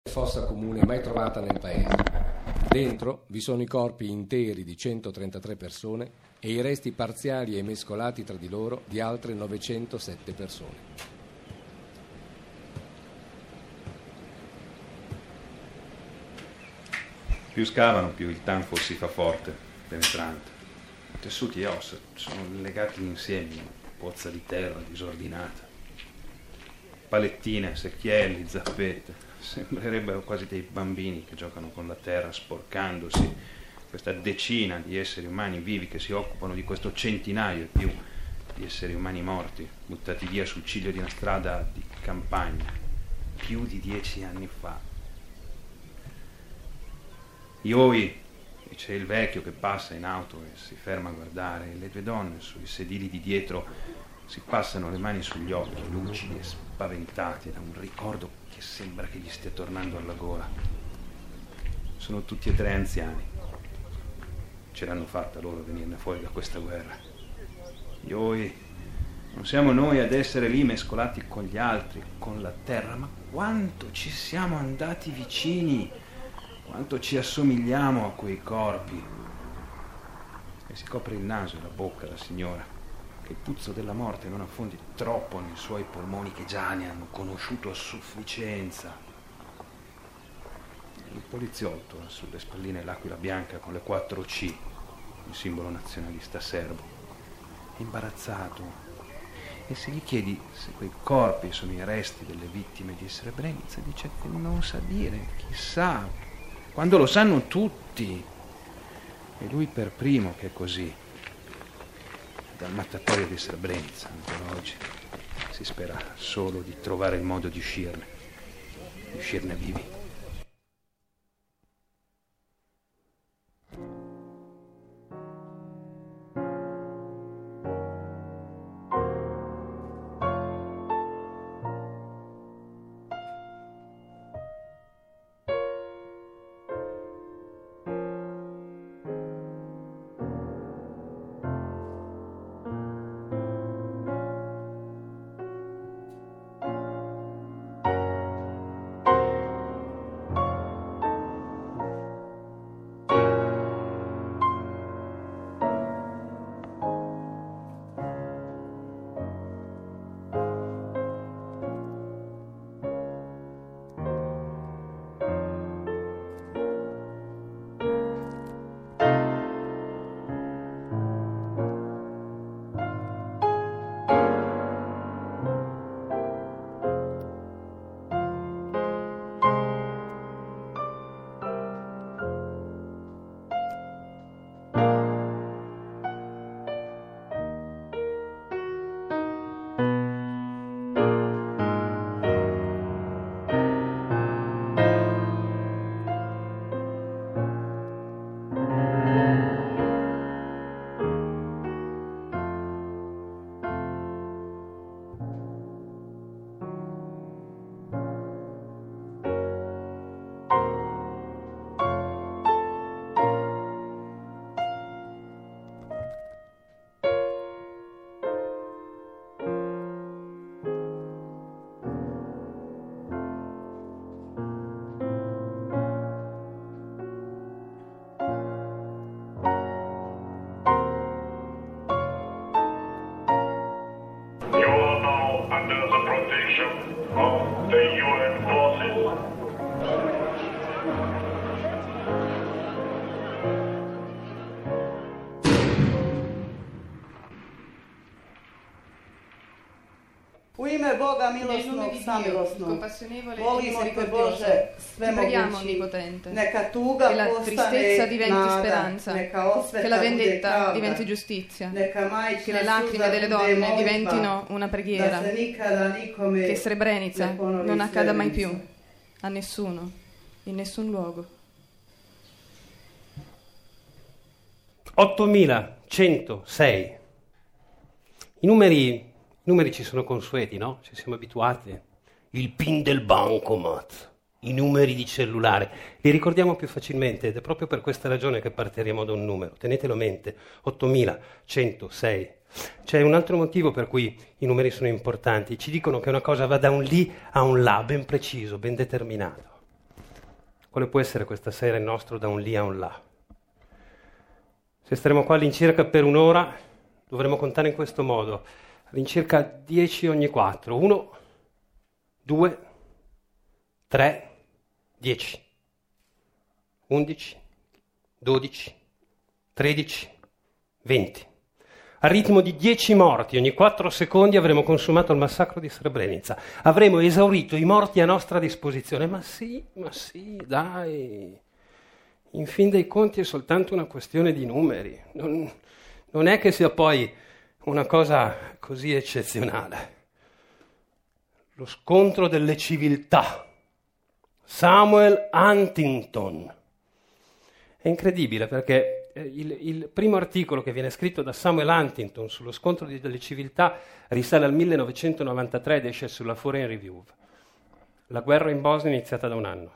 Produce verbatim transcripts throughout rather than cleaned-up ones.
fossa comune mai trovata nel paese. Dentro vi sono i corpi interi di centotrentatré persone e i resti parziali e mescolati tra di loro di altre novecentosette persone. Più scavano, più il tanfo si fa forte, penetrante. Tessuti e ossa sono legati insieme in una pozza di terra disordinata. Palettine, secchielli, zappette. Sembrerebbero quasi dei bambini che giocano con la terra sporcandosi. Questa decina di esseri umani vivi che si occupano di questo centinaio e più di esseri umani morti, buttati via sul ciglio di una strada di campagna, più di dieci anni fa. Ioi, c'è il vecchio che passa in auto e si ferma a guardare, e le due donne sui sedili di dietro si passano le mani sugli occhi, lucidi e spaventati da un ricordo che sembra che gli stia tornando alla gola. Sono tutti e tre anziani. Ce l'hanno fatta loro venirne fuori da questa guerra. Ioi, non siamo noi ad essere lì mescolati con gli altri, con la terra, ma quanto ci siamo andati vicini, quanto ci assomigliamo a quei corpi. E si copre il naso e la bocca la signora, che il puzzo della morte non affondi troppo nei suoi polmoni che già ne hanno conosciuto a sufficienza. Il poliziotto ha sulle spalline l'aquila bianca con le quattro C, il simbolo nazionalista serbo. È imbarazzato, e se gli chiedi se quei corpi sono i resti delle vittime di Srebrenica, dice che non sa dire, chissà, quando lo sanno tutti. E lui per primo che è così. Dal mattatoio di Srebrenica ancora oggi si spera solo di trovare il modo di uscirne, di uscirne vivi. Of the U N forces. U ime Boga milosnog, samilosnog, molimo te Bože svemogući, neka tuga che la tristezza diventi nada, speranza, neka osveta che la vendetta bude pravda, diventi giustizia, neka majčina che le lacrime delle donne molitva, diventino una preghiera, da se nikada nikome che Srebrenica ne ponovi non accada mai Srebrenica. più, a nessuno, in nessun luogo. ottomilacentosei. I numeri... I numeri ci sono consueti, no? Ci siamo abituati. Il PIN del bancomat, i numeri di cellulare. Li ricordiamo più facilmente ed è proprio per questa ragione che partiremo da un numero. Tenetelo a mente, ottomilacentosei. C'è un altro motivo per cui i numeri sono importanti. Ci dicono che una cosa va da un lì a un là, ben preciso, ben determinato. quale può essere questa sera il nostro da un lì a un là. Se staremo qua all'incirca per un'ora, dovremo contare in questo modo, all'incirca dieci ogni quattro, uno, due, tre, dieci, undici, dodici, tredici, venti. Al ritmo di dieci morti ogni quattro secondi avremo consumato il massacro di Srebrenica. Avremo esaurito i morti a nostra disposizione. Ma sì, ma sì, dai. In fin dei conti è soltanto una questione di numeri. Non, non è che sia poi una cosa così eccezionale. Lo scontro delle civiltà. Samuel Huntington. È incredibile perché il, il primo articolo che viene scritto da Samuel Huntington sullo scontro delle civiltà risale al millenovecentonovantatré ed esce sulla Foreign Review. La guerra in Bosnia è iniziata da un anno.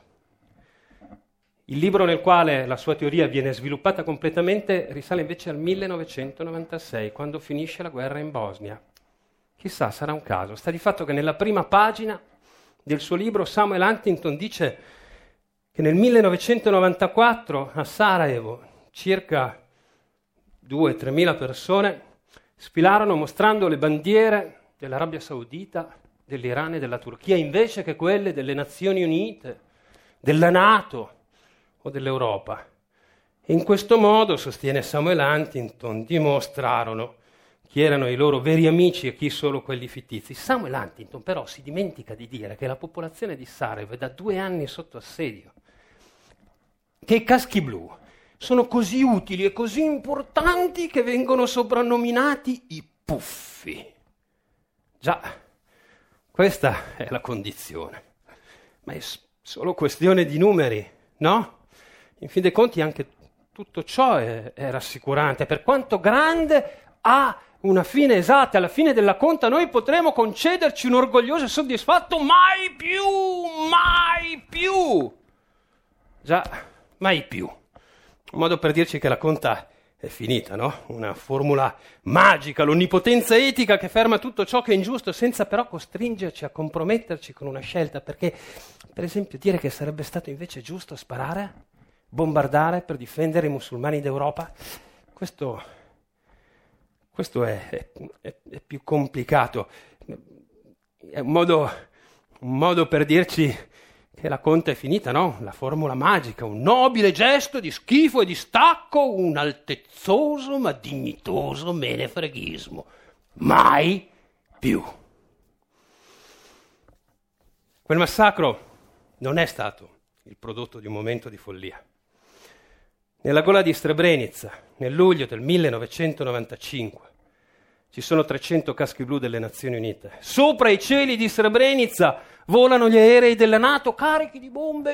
Il libro nel quale la sua teoria viene sviluppata completamente risale invece al millenovecentonovantasei, quando finisce la guerra in Bosnia. Chissà, sarà un caso. Sta di fatto che nella prima pagina del suo libro Samuel Huntington dice che nel millenovecentonovantaquattro a Sarajevo circa due o tremila persone sfilarono mostrando le bandiere dell'Arabia Saudita, dell'Iran e della Turchia invece che quelle delle Nazioni Unite, della NATO o dell'Europa. E in questo modo, sostiene Samuel Huntington, dimostrarono chi erano i loro veri amici e chi solo quelli fittizi. Samuel Huntington però si dimentica di dire che la popolazione di Sarajevo è da due anni sotto assedio, che i caschi blu sono così utili e così importanti che vengono soprannominati i puffi. Già, questa è la condizione. Ma è solo questione di numeri, no? In fin dei conti anche tutto ciò è, è rassicurante. Per quanto grande ha una fine esatta, alla fine della conta noi potremo concederci un orgoglioso e soddisfatto mai più, mai più. Già, mai più. Un modo per dirci che la conta è finita, no? Una formula magica, l'onnipotenza etica che ferma tutto ciò che è ingiusto senza però costringerci a comprometterci con una scelta, perché, per esempio, dire che sarebbe stato invece giusto sparare, bombardare per difendere i musulmani d'Europa, questo, questo è, è, è, è più complicato. È un modo, un modo per dirci che la conta è finita, no? La formula magica, un nobile gesto di schifo e di stacco, un altezzoso ma dignitoso menefreghismo. Mai più. Quel massacro non è stato il prodotto di un momento di follia. Nella gola di Srebrenica, nel luglio del millenovecentonovantacinque, ci sono trecento caschi blu delle Nazioni Unite. Sopra i cieli di Srebrenica volano gli aerei della NATO carichi di bombe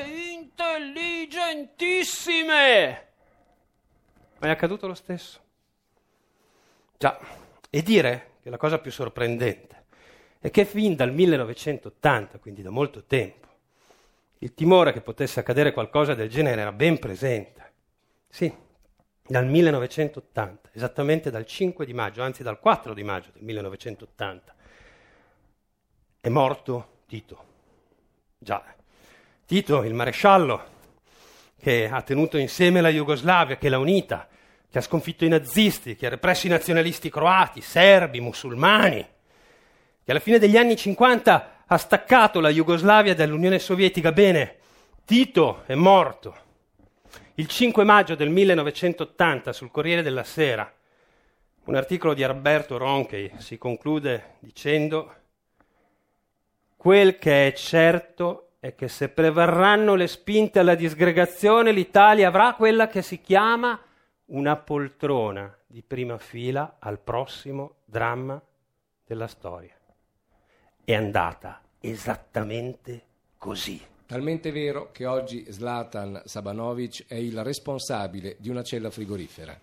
intelligentissime. Ma è accaduto lo stesso. Già, e dire che la cosa più sorprendente è che fin dal millenovecentottanta, quindi da molto tempo, il timore che potesse accadere qualcosa del genere era ben presente. Sì, dal millenovecentottanta, esattamente dal cinque di maggio, anzi dal quattro di maggio del millenovecentottanta, è morto Tito. Già, Tito, il maresciallo, che ha tenuto insieme la Jugoslavia, che l'ha unita, che ha sconfitto i nazisti, che ha represso i nazionalisti croati, serbi, musulmani, che alla fine degli anni cinquanta ha staccato la Jugoslavia dall'Unione Sovietica. Bene, Tito è morto. Il cinque maggio del millenovecentottanta sul Corriere della Sera un articolo di Alberto Ronchi si conclude dicendo: quel che è certo è che se prevarranno le spinte alla disgregazione l'Italia avrà quella che si chiama una poltrona di prima fila al prossimo dramma della storia. È andata esattamente così. Talmente vero che oggi Zlatan Sabanovic è il responsabile di una cella frigorifera.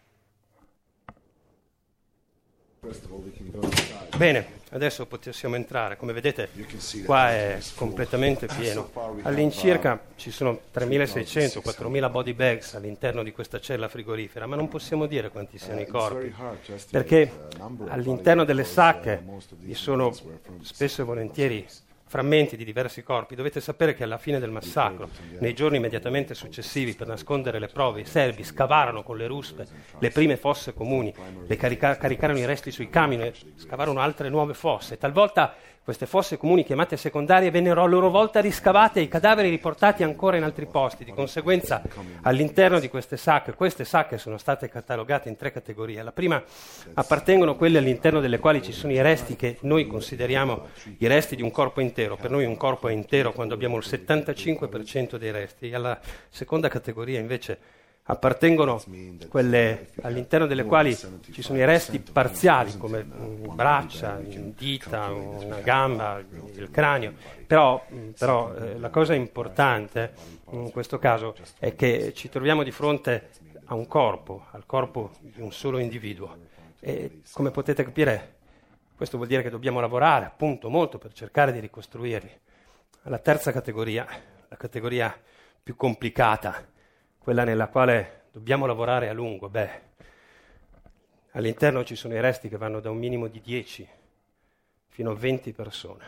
Bene, adesso possiamo entrare. Come vedete, qua è completamente pieno. All'incirca ci sono tremilaseicento quattromila body bags all'interno di questa cella frigorifera, ma non possiamo dire quanti siano i corpi, perché all'interno delle sacche vi sono spesso e volentieri frammenti di diversi corpi. Dovete sapere che alla fine del massacro, nei giorni immediatamente successivi, per nascondere le prove, i serbi scavarono con le ruspe le prime fosse comuni, le carica- caricarono i resti sui camion e scavarono altre nuove fosse. Talvolta queste fosse comuni, chiamate secondarie, vennero a loro volta riscavate e i cadaveri riportati ancora in altri posti. Di conseguenza, all'interno di queste sacche, queste sacche sono state catalogate in tre categorie. La prima appartengono quelle all'interno delle quali ci sono i resti che noi consideriamo i resti di un corpo intero. Per noi un corpo è intero quando abbiamo il settantacinque per cento dei resti. Alla seconda categoria invece appartengono quelle all'interno delle quali ci sono i resti parziali come braccia, dita, una gamba, il cranio. Però, però eh, la cosa importante in questo caso è che ci troviamo di fronte a un corpo, al corpo di un solo individuo. E come potete capire, questo vuol dire che dobbiamo lavorare appunto molto per cercare di ricostruirli. La terza categoria, la categoria più complicata, quella nella quale dobbiamo lavorare a lungo, beh, all'interno ci sono i resti che vanno da un minimo di dieci fino a venti persone.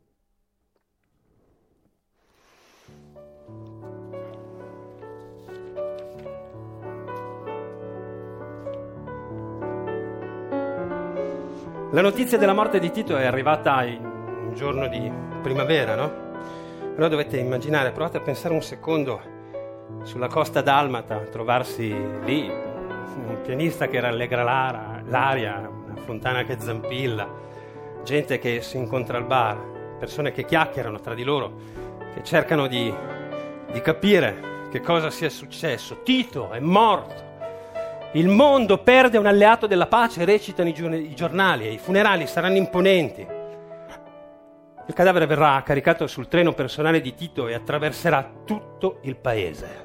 La notizia della morte di Tito è arrivata in un giorno di primavera, no? Però dovete immaginare, provate a pensare un secondo sulla costa dalmata, trovarsi lì, un pianista che rallegra l'ara, l'aria, una fontana che zampilla, gente che si incontra al bar, persone che chiacchierano tra di loro, che cercano di, di capire che cosa sia successo. Tito è morto, il mondo perde un alleato della pace, recitano i, giorn- i giornali e i funerali saranno imponenti. Il cadavere verrà caricato sul treno personale di Tito e attraverserà tutto il paese.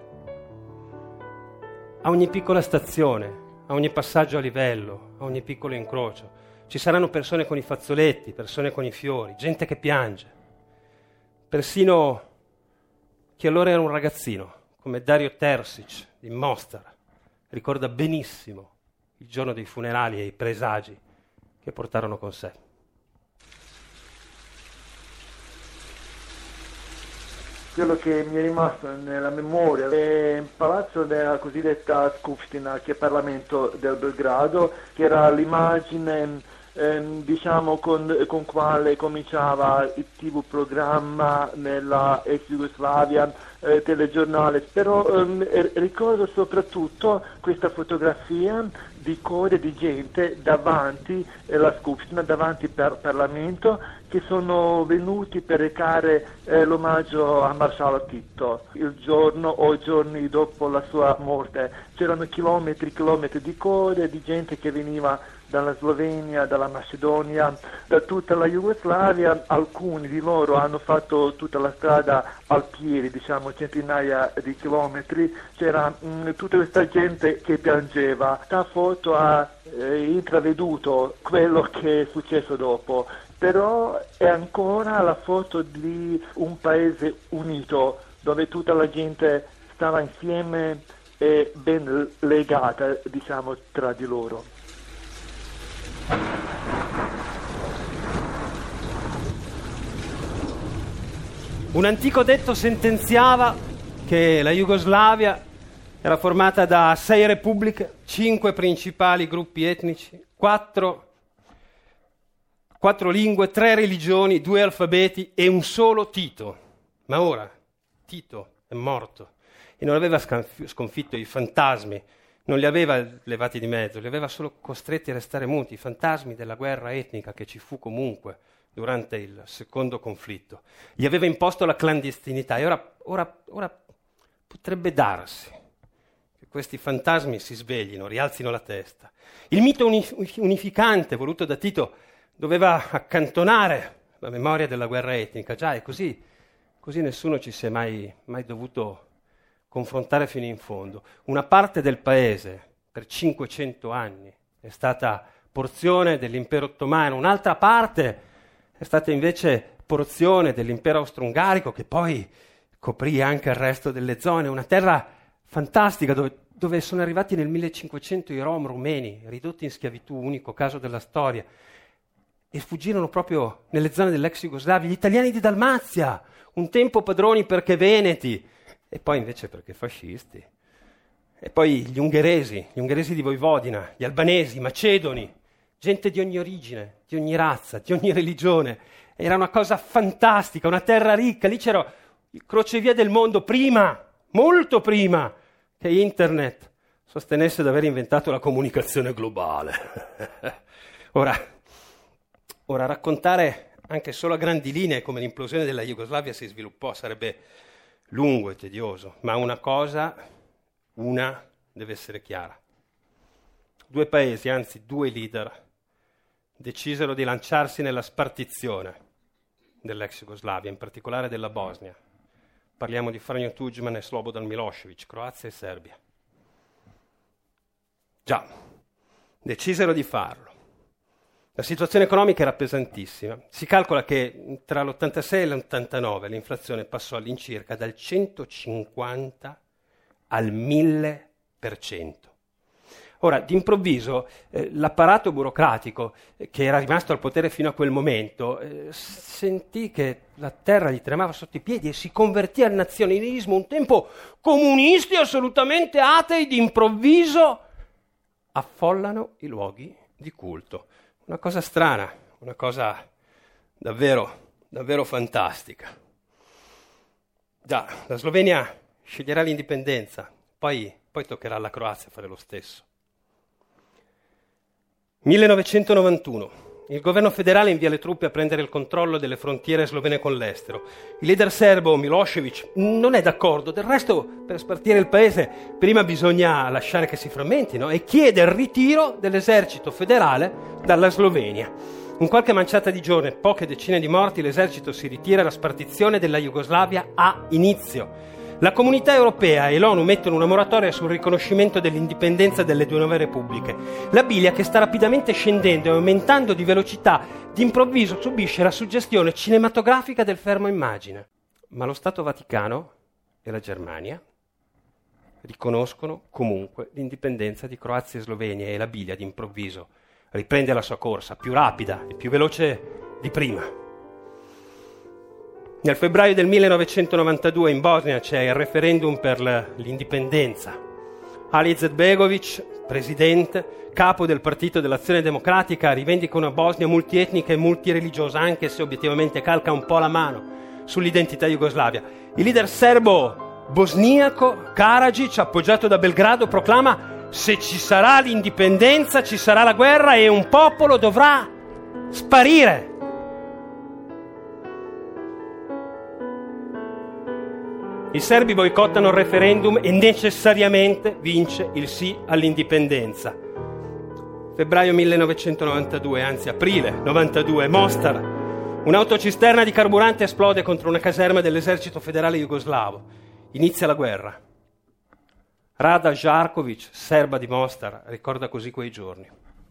A ogni piccola stazione, a ogni passaggio a livello, a ogni piccolo incrocio, ci saranno persone con i fazzoletti, persone con i fiori, gente che piange. Persino chi allora era un ragazzino, come Dario Terzic di Mostar, ricorda benissimo il giorno dei funerali e i presagi che portarono con sé. Quello che mi è rimasto nella memoria è il palazzo della cosiddetta Skupština, che è il Parlamento del Belgrado, che era l'immagine ehm, diciamo con, con quale cominciava il tivù programma nella ex Jugoslavia, eh, telegiornale, però ehm, ricordo soprattutto questa fotografia di code di gente davanti alla Skupština, davanti al Parlamento, che sono venuti per recare eh, l'omaggio a Marsala Tito il giorno o giorni dopo la sua morte. C'erano chilometri e chilometri di code di gente che veniva dalla Slovenia, dalla Macedonia, da tutta la Jugoslavia. Alcuni di loro hanno fatto tutta la strada al piedi, diciamo centinaia di chilometri. C'era mh, tutta questa gente che piangeva. Questa foto ha eh, intraveduto quello che è successo dopo, però è ancora la foto di un paese unito, dove tutta la gente stava insieme e ben legata, diciamo, tra di loro. Un antico detto sentenziava che la Jugoslavia era formata da sei repubbliche, cinque principali gruppi etnici, quattro, quattro lingue, tre religioni, due alfabeti e un solo Tito. Ma ora Tito è morto e non aveva scanf- sconfitto i fantasmi, non li aveva levati di mezzo, li aveva solo costretti a restare muti, i fantasmi della guerra etnica che ci fu comunque durante il secondo conflitto. Gli aveva imposto la clandestinità e ora, ora, ora potrebbe darsi che questi fantasmi si sveglino, rialzino la testa. Il mito unif- unificante voluto da Tito doveva accantonare la memoria della guerra etnica, già, e così, così nessuno ci si è mai, mai dovuto confrontare fino in fondo. Una parte del paese per cinquecento anni è stata porzione dell'impero ottomano, un'altra parte è stata invece porzione dell'impero austro-ungarico, che poi coprì anche il resto delle zone. Una terra fantastica dove, dove sono arrivati nel millecinquecento i Rom rumeni, ridotti in schiavitù, unico caso della storia. e fuggirono proprio nelle zone dell'ex Jugoslavia, gli italiani di Dalmazia, un tempo padroni perché veneti, e poi invece perché fascisti. E poi gli ungheresi, gli ungheresi di Vojvodina, gli albanesi, i macedoni, gente di ogni origine, di ogni razza, di ogni religione. Era una cosa fantastica, una terra ricca. Lì c'era il crocevia del mondo prima, molto prima che internet sostenesse di aver inventato la comunicazione globale. ora, ora, raccontare anche solo a grandi linee come l'implosione della Jugoslavia si sviluppò sarebbe lungo e tedioso, ma una cosa, una deve essere chiara. Due paesi, anzi due leader, decisero di lanciarsi nella spartizione dell'ex Jugoslavia, in particolare della Bosnia. Parliamo di Franjo Tudjman e Slobodan Milošević, Croazia e Serbia. Già, decisero di farlo. La situazione economica era pesantissima. Si calcola che tra l'ottantasei e l'ottantanove l'inflazione passò all'incirca dal centocinquanta al mille per cento. Ora, d'improvviso, eh, l'apparato burocratico, eh, che era rimasto al potere fino a quel momento, eh, sentì che la terra gli tremava sotto i piedi e si convertì al nazionalismo. Un tempo comunisti assolutamente atei, d'improvviso affollano i luoghi di culto. Una cosa strana, una cosa davvero, davvero fantastica. Già, la Slovenia sceglierà l'indipendenza, poi, poi toccherà alla Croazia fare lo stesso. millenovecentonovantuno. Il governo federale invia le truppe a prendere il controllo delle frontiere slovene con l'estero. Il leader serbo Milošević non è d'accordo, del resto per spartire il paese prima bisogna lasciare che si frammentino, e chiede il ritiro dell'esercito federale dalla Slovenia. In qualche manciata di giorni, poche decine di morti, l'esercito si ritira e la spartizione della Jugoslavia ha inizio. La comunità europea e l'ONU mettono una moratoria sul riconoscimento dell'indipendenza delle due nuove repubbliche. La biglia, che sta rapidamente scendendo e aumentando di velocità, d'improvviso subisce la suggestione cinematografica del fermo immagine. Ma lo Stato Vaticano e la Germania riconoscono comunque l'indipendenza di Croazia e Slovenia, e la biglia d'improvviso riprende la sua corsa, più rapida e più veloce di prima. Nel febbraio del millenovecentonovantadue in Bosnia c'è il referendum per l'indipendenza. Ali Izetbegović, presidente, capo del Partito dell'Azione Democratica, rivendica una Bosnia multietnica e multireligiosa, anche se obiettivamente calca un po' la mano sull'identità jugoslavia. Il leader serbo bosniaco Karadzic, appoggiato da Belgrado, proclama: se ci sarà l'indipendenza ci sarà la guerra e un popolo dovrà sparire. I serbi boicottano il referendum e necessariamente vince il sì all'indipendenza. Febbraio millenovecentonovantadue, anzi aprile novantadue, Mostar. Un'autocisterna di carburante esplode contro una caserma dell'esercito federale jugoslavo. Inizia la guerra. Rada Žarković, serba di Mostar, ricorda così quei giorni.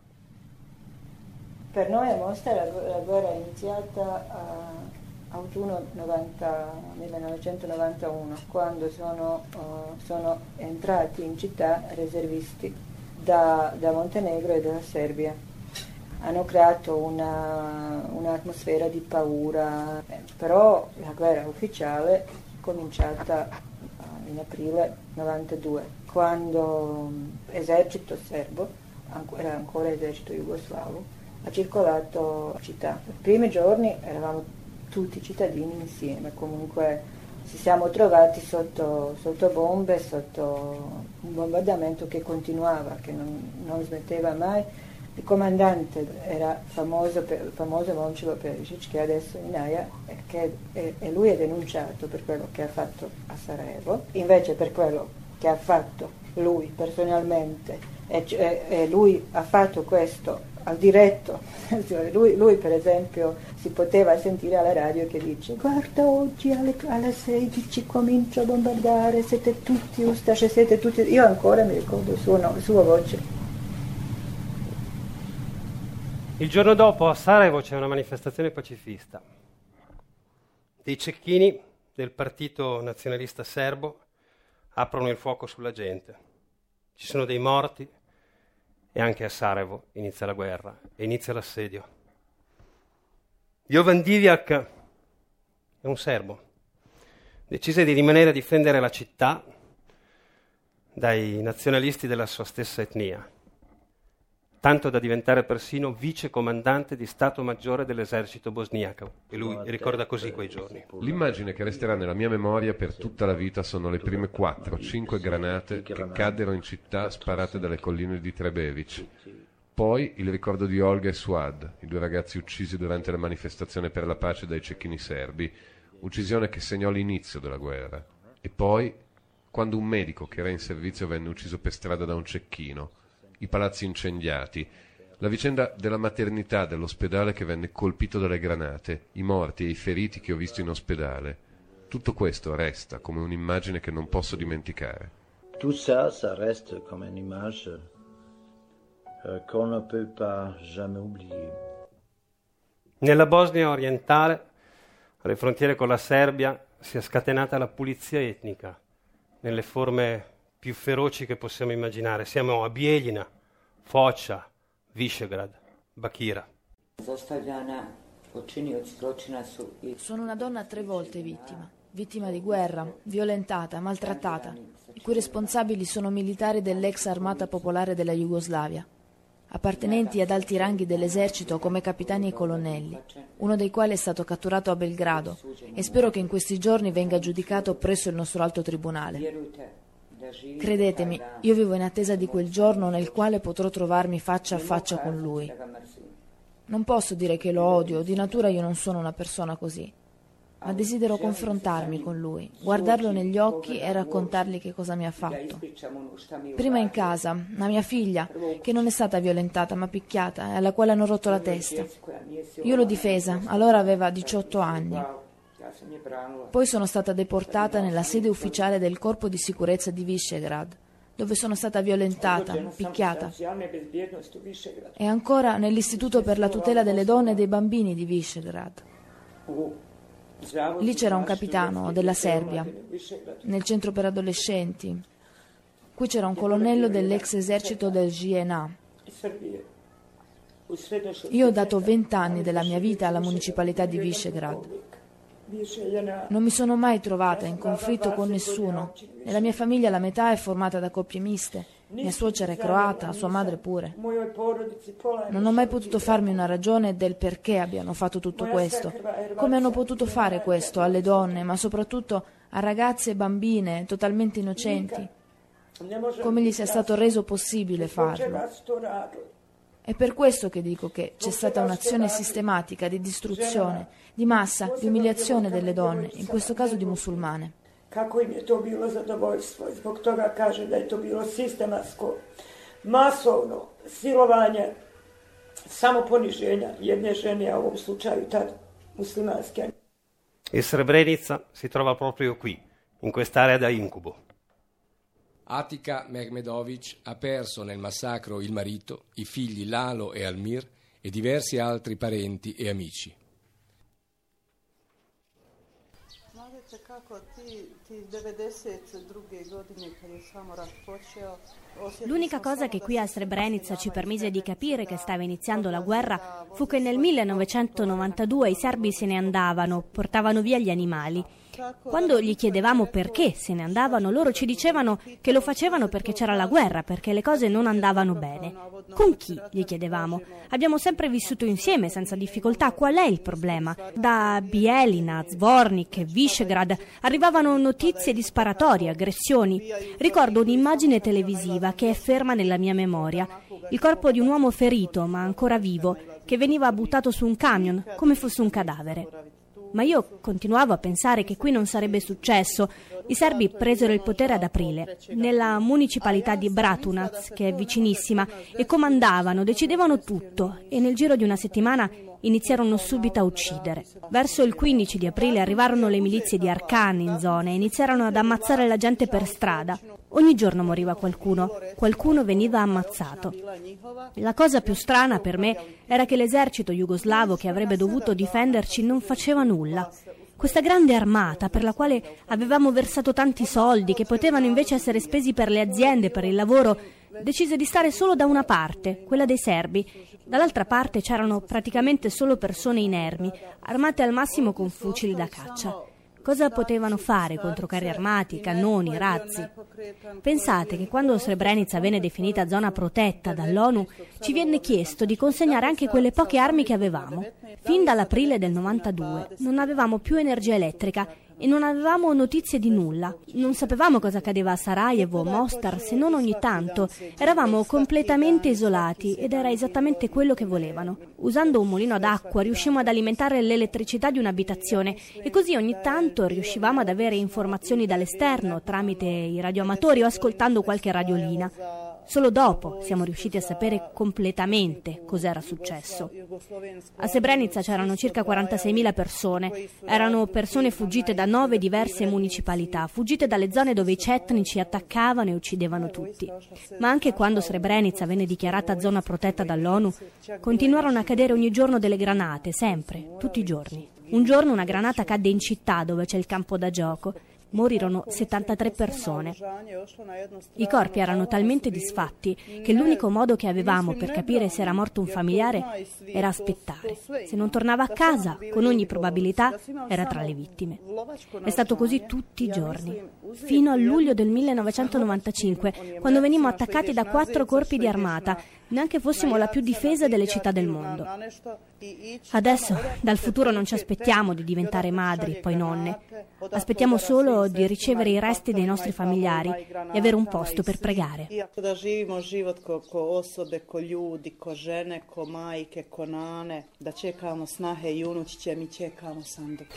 Per noi a Mostar la guerra è iniziata a autunno millenovecentonovantuno, quando sono, uh, sono entrati in città reservisti da, da Montenegro e dalla Serbia. Hanno creato una, un'atmosfera di paura, eh, però la guerra ufficiale è cominciata uh, in aprile novantadue, quando l'esercito serbo, era ancora esercito jugoslavo, ha circolato la città. I primi giorni eravamo tutti cittadini insieme, comunque ci siamo trovati sotto, sotto bombe, sotto un bombardamento che continuava, che non, non smetteva mai. Il comandante era famoso, per, famoso Momčilo Perišić, che adesso è in Haia, e, che, e, e lui è denunciato per quello che ha fatto a Sarajevo. Invece per quello che ha fatto lui personalmente, e, e, e lui ha fatto questo al diretto, lui, lui per esempio si poteva sentire alla radio che dice: guarda, oggi alle, alle sedici comincio a bombardare, siete tutti ustaše, siete tutti... Io ancora mi ricordo il suo, no, il suo voce. Il giorno dopo a Sarajevo c'è una manifestazione pacifista. Dei cecchini del partito nazionalista serbo aprono il fuoco sulla gente. Ci sono dei morti, e anche a Sarajevo inizia la guerra e inizia l'assedio. Jovan Divjak è un serbo. Decise di rimanere a difendere la città dai nazionalisti della sua stessa etnia, tanto da diventare persino vice comandante di Stato Maggiore dell'esercito bosniaco. E lui ricorda così quei giorni. L'immagine che resterà nella mia memoria per tutta la vita sono le prime quattro, cinque granate che caddero in città sparate dalle colline di Trebević. Poi il ricordo di Olga e Suad, i due ragazzi uccisi durante la manifestazione per la pace dai cecchini serbi, uccisione che segnò l'inizio della guerra. E poi, quando un medico che era in servizio venne ucciso per strada da un cecchino, i palazzi incendiati, la vicenda della maternità dell'ospedale che venne colpito dalle granate, i morti e i feriti che ho visto in ospedale. Tutto questo resta come un'immagine che non posso dimenticare. Tout ça, ça reste comme une image euh, qu'on ne peut pas jamais oublier. Nella Bosnia orientale, alle frontiere con la Serbia, si è scatenata la pulizia etnica nelle forme più feroci che possiamo immaginare. Siamo a Bijeljina, Foča, Višegrad, Bakira. Sono una donna tre volte vittima, vittima di guerra, violentata, maltrattata, i cui responsabili sono militari dell'ex armata popolare della Jugoslavia, appartenenti ad alti ranghi dell'esercito come capitani e colonnelli, uno dei quali è stato catturato a Belgrado e spero che in questi giorni venga giudicato presso il nostro alto tribunale. Credetemi, io vivo in attesa di quel giorno nel quale potrò trovarmi faccia a faccia con lui. Non posso dire che lo odio, di natura io non sono una persona così, ma desidero confrontarmi con lui, guardarlo negli occhi e raccontargli che cosa mi ha fatto. Prima in casa, la mia figlia, che non è stata violentata ma picchiata e alla quale hanno rotto la testa. Io l'ho difesa, allora aveva diciotto anni. Poi sono stata deportata nella sede ufficiale del Corpo di Sicurezza di Višegrad, dove sono stata violentata, picchiata. E ancora nell'Istituto per la tutela delle donne e dei bambini di Višegrad. Lì c'era un capitano della Serbia, nel centro per adolescenti. Qui c'era un colonnello dell'ex esercito del J N A. Io ho dato vent'anni della mia vita alla municipalità di Višegrad. Non mi sono mai trovata in conflitto con nessuno. Nella mia famiglia la metà è formata da coppie miste. Mia suocera è croata, sua madre pure. Non ho mai potuto farmi una ragione del perché abbiano fatto tutto questo. Come hanno potuto fare questo alle donne, ma soprattutto a ragazze e bambine totalmente innocenti. Come gli sia stato reso possibile farlo. È per questo che dico che c'è stata un'azione sistematica di distruzione, di massa, di umiliazione delle donne, in questo caso di musulmane. Kako im je to bilo zadovoljstvo i zbog toga kažem da je to bilo sistematsko, masovno silovanje, samoponiženja jedne žene, a u ovom slučaju tad muslimanske. E Srebrenica si trova proprio qui, in quest'area da incubo. Atika Mehmedović ha perso nel massacro il marito, i figli Lalo e Almir e diversi altri parenti e amici. L'unica cosa che qui a Srebrenica ci permise di capire che stava iniziando la guerra fu che nel millenovecentonovantadue i serbi se ne andavano, portavano via gli animali. Quando gli chiedevamo perché se ne andavano, loro ci dicevano che lo facevano perché c'era la guerra, perché le cose non andavano bene. Con chi? Gli chiedevamo. Abbiamo sempre vissuto insieme, senza difficoltà. Qual è il problema? Da Bijeljina, Zvornik e Višegrad arrivavano notizie di sparatorie, aggressioni. Ricordo un'immagine televisiva che è ferma nella mia memoria. Il corpo di un uomo ferito, ma ancora vivo, che veniva buttato su un camion, come fosse un cadavere. Ma io continuavo a pensare che qui non sarebbe successo. I serbi presero il potere ad aprile, nella municipalità di Bratunac, che è vicinissima, e comandavano, decidevano tutto, e nel giro di una settimana iniziarono subito a uccidere. Verso il quindici di aprile arrivarono le milizie di Arkan in zona e iniziarono ad ammazzare la gente per strada. Ogni giorno moriva qualcuno, qualcuno veniva ammazzato. La cosa più strana per me era che l'esercito jugoslavo che avrebbe dovuto difenderci non faceva nulla. Questa grande armata per la quale avevamo versato tanti soldi, che potevano invece essere spesi per le aziende, per il lavoro, decise di stare solo da una parte, quella dei serbi. Dall'altra parte c'erano praticamente solo persone inermi, armate al massimo con fucili da caccia. Cosa potevano fare contro carri armati, cannoni, razzi? Pensate che quando Srebrenica venne definita zona protetta dall'ONU, ci venne chiesto di consegnare anche quelle poche armi che avevamo. Fin dall'aprile del novantadue non avevamo più energia elettrica e non avevamo notizie di nulla. Non sapevamo cosa accadeva a Sarajevo o Mostar, se non ogni tanto. Eravamo completamente isolati ed era esattamente quello che volevano. Usando un mulino ad acqua riuscimmo ad alimentare l'elettricità di un'abitazione e così ogni tanto riuscivamo ad avere informazioni dall'esterno tramite i radioamatori o ascoltando qualche radiolina. Solo dopo siamo riusciti a sapere completamente cos'era successo. A Srebrenica c'erano circa quarantaseimila persone. Erano persone fuggite da nove diverse municipalità, fuggite dalle zone dove i cetnici attaccavano e uccidevano tutti. Ma anche quando Srebrenica venne dichiarata zona protetta dall'ONU, continuarono a cadere ogni giorno delle granate, sempre, tutti i giorni. Un giorno una granata cadde in città dove c'è il campo da gioco. Morirono settantatré persone. I corpi erano talmente disfatti che l'unico modo che avevamo per capire se era morto un familiare era aspettare. Se non tornava a casa, con ogni probabilità era tra le vittime. È stato così tutti i giorni, fino a luglio del millenovecentonovantacinque, quando venimmo attaccati da quattro corpi di armata, neanche fossimo la più difesa delle città del mondo. Adesso, dal futuro non ci aspettiamo di diventare madri, poi nonne. Aspettiamo solo di ricevere i resti dei nostri familiari e avere un posto per pregare. Da živimo život ko, ko osobe, ko ljudi, ko žene, ko majke, ko nane, da čekamo snahe i unučiće, mi čekamo sanduke.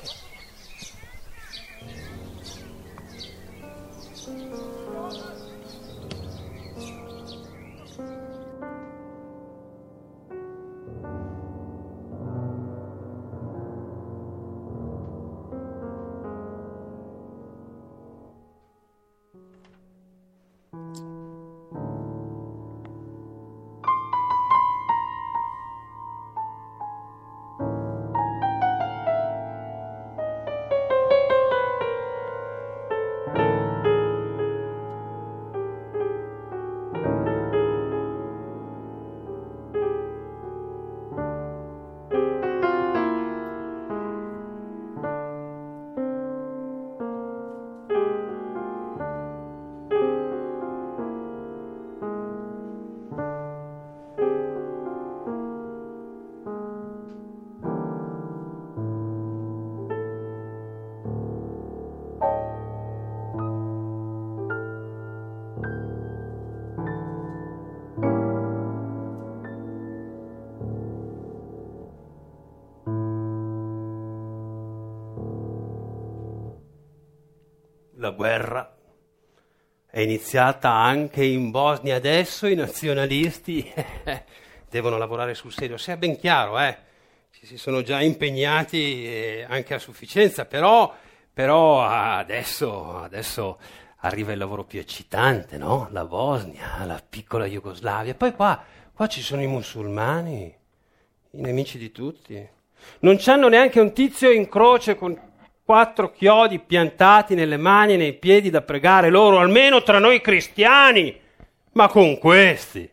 La guerra è iniziata anche in Bosnia. Adesso i nazionalisti devono lavorare sul serio. Sia ben chiaro, eh? Ci si sono già impegnati eh, anche a sufficienza, però, però adesso, adesso arriva il lavoro più eccitante, no? La Bosnia, la piccola Jugoslavia. Poi qua, qua ci sono i musulmani, i nemici di tutti. Non c'hanno neanche un tizio in croce con quattro chiodi piantati nelle mani e nei piedi da pregare loro, almeno tra noi cristiani, ma con questi.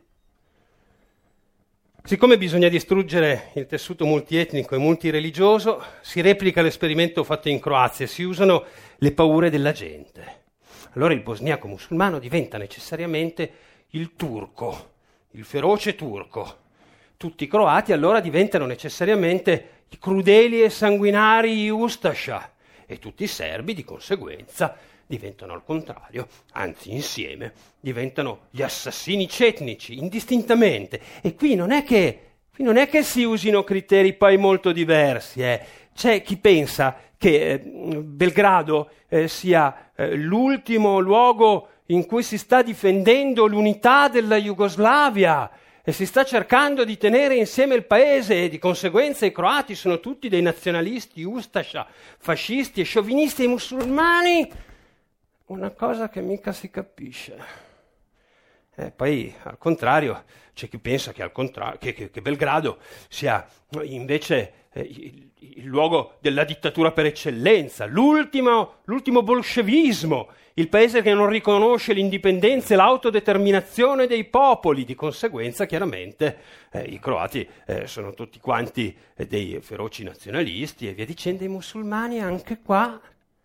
Siccome bisogna distruggere il tessuto multietnico e multireligioso, si replica l'esperimento fatto in Croazia, si usano le paure della gente. Allora il bosniaco musulmano diventa necessariamente il turco, il feroce turco. Tutti i croati allora diventano necessariamente i crudeli e sanguinari Ustascia, e tutti i serbi, di conseguenza, diventano al contrario, anzi insieme, diventano gli assassini cetnici, indistintamente. E qui non è che, qui non è che si usino criteri poi molto diversi. Eh. C'è chi pensa che eh, Belgrado eh, sia eh, l'ultimo luogo in cui si sta difendendo l'unità della Jugoslavia e si sta cercando di tenere insieme il paese, e di conseguenza i croati sono tutti dei nazionalisti, Ustascia, fascisti e sciovinisti, e i musulmani una cosa che mica si capisce. Eh, poi, al contrario, c'è chi pensa che, al contra- che, che, che Belgrado sia invece eh, il, il luogo della dittatura per eccellenza, l'ultimo, l'ultimo bolscevismo, il paese che non riconosce l'indipendenza e l'autodeterminazione dei popoli. Di conseguenza, chiaramente, eh, i croati eh, sono tutti quanti eh, dei feroci nazionalisti e via dicendo. I musulmani anche qua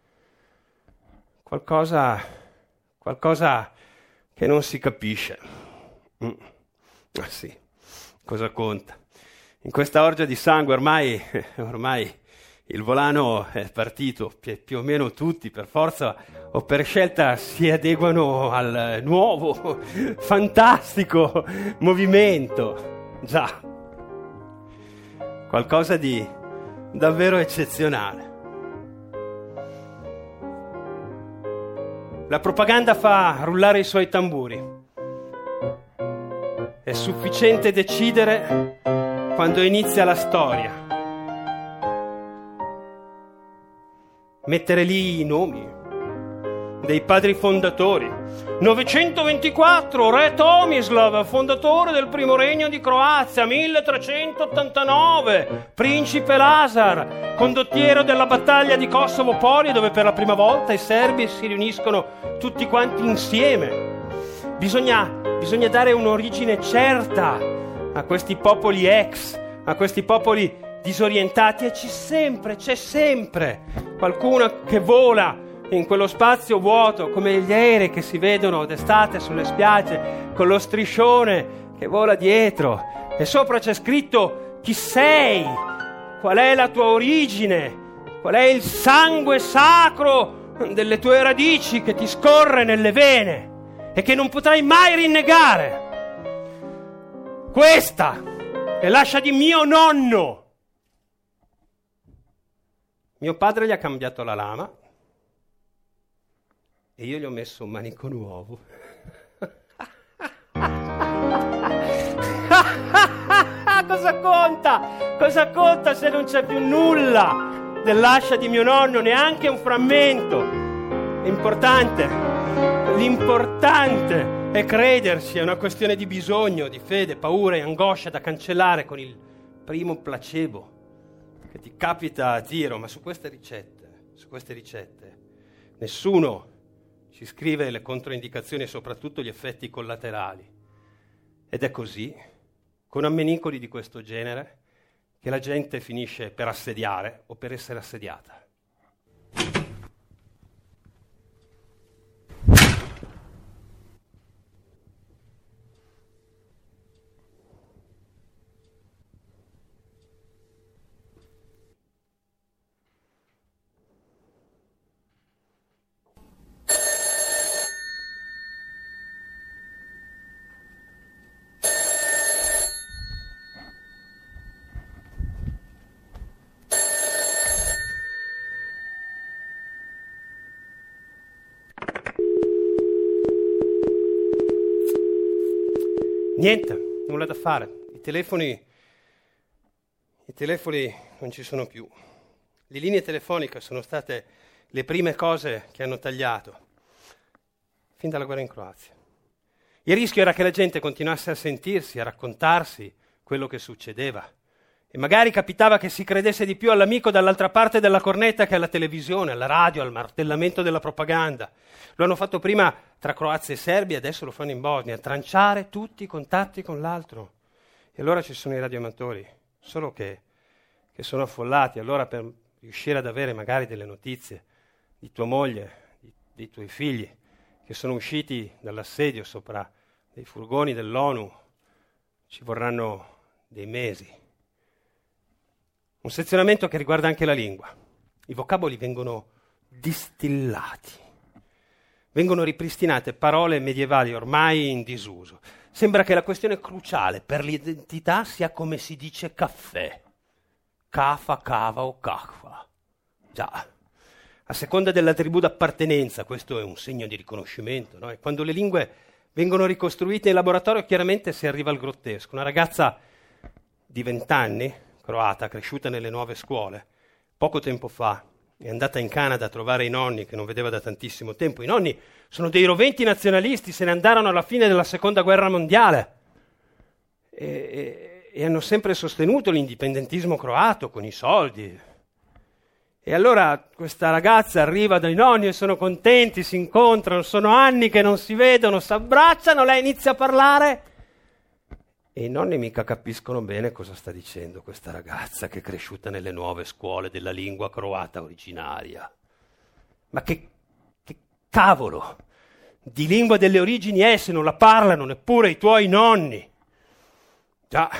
qualcosa, qualcosa che non si capisce. Mm. Ah sì, cosa conta? In questa orgia di sangue ormai, ormai il volano è partito, Pi- più o meno tutti, per forza o per scelta, si adeguano al nuovo, fantastico movimento. Già, qualcosa di davvero eccezionale. La propaganda fa rullare i suoi tamburi. È sufficiente decidere quando inizia la storia. Mettere lì i nomi dei padri fondatori. novecentoventiquattro, re Tomislav, fondatore del primo regno di Croazia. milletrecentottantanove, principe Lazar, condottiero della battaglia di Kosovo Polje, dove per la prima volta i serbi si riuniscono tutti quanti insieme. Bisogna, bisogna dare un'origine certa a questi popoli ex, a questi popoli disorientati, e c'è sempre, c'è sempre qualcuno che vola in quello spazio vuoto, come gli aerei che si vedono d'estate sulle spiagge, con lo striscione che vola dietro, e sopra c'è scritto chi sei, qual è la tua origine, qual è il sangue sacro delle tue radici che ti scorre nelle vene e che non potrai mai rinnegare. Questa è l'ascia di mio nonno. Mio padre gli ha cambiato la lama e io gli ho messo un manico nuovo. Cosa conta? Cosa conta se non c'è più nulla dell'ascia di mio nonno, neanche un frammento? L'importante, l'importante è credersi, è una questione di bisogno, di fede, paura e angoscia da cancellare con il primo placebo che ti capita a tiro. Ma su queste ricette, su queste ricette, nessuno ci scrive le controindicazioni e soprattutto gli effetti collaterali. Ed è così, con ammenicoli di questo genere, che la gente finisce per assediare o per essere assediata. Niente, nulla da fare. I telefoni, i telefoni non ci sono più. Le linee telefoniche sono state le prime cose che hanno tagliato fin dalla guerra in Croazia. Il rischio era che la gente continuasse a sentirsi, a raccontarsi quello che succedeva. E magari capitava che si credesse di più all'amico dall'altra parte della cornetta che alla televisione, alla radio, al martellamento della propaganda. Lo hanno fatto prima tra Croazia e Serbia, adesso lo fanno in Bosnia, tranciare tutti i contatti con l'altro. E allora ci sono i radioamatori, solo che, che sono affollati. Allora per riuscire ad avere magari delle notizie di tua moglie, di, dei tuoi figli, che sono usciti dall'assedio sopra dei furgoni dell'ONU, ci vorranno dei mesi. Un sezionamento che riguarda anche la lingua. I vocaboli vengono distillati, vengono ripristinate parole medievali ormai in disuso. Sembra che la questione cruciale per l'identità sia come si dice caffè. Cafa, cava o cacfa. Già, a seconda della tribù d'appartenenza, questo è un segno di riconoscimento, no? E quando le lingue vengono ricostruite in laboratorio, chiaramente si arriva al grottesco. Una ragazza di vent'anni, croata, cresciuta nelle nuove scuole, poco tempo fa è andata in Canada a trovare i nonni che non vedeva da tantissimo tempo. I nonni sono dei roventi nazionalisti, se ne andarono alla fine della seconda guerra mondiale e, e, e hanno sempre sostenuto l'indipendentismo croato con i soldi. E allora questa ragazza arriva dai nonni e sono contenti, si incontrano, sono anni che non si vedono, si abbracciano, lei inizia a parlare e i nonni mica capiscono bene cosa sta dicendo questa ragazza che è cresciuta nelle nuove scuole della lingua croata originaria. Ma che, che cavolo di lingua delle origini è se non la parlano neppure i tuoi nonni? Già,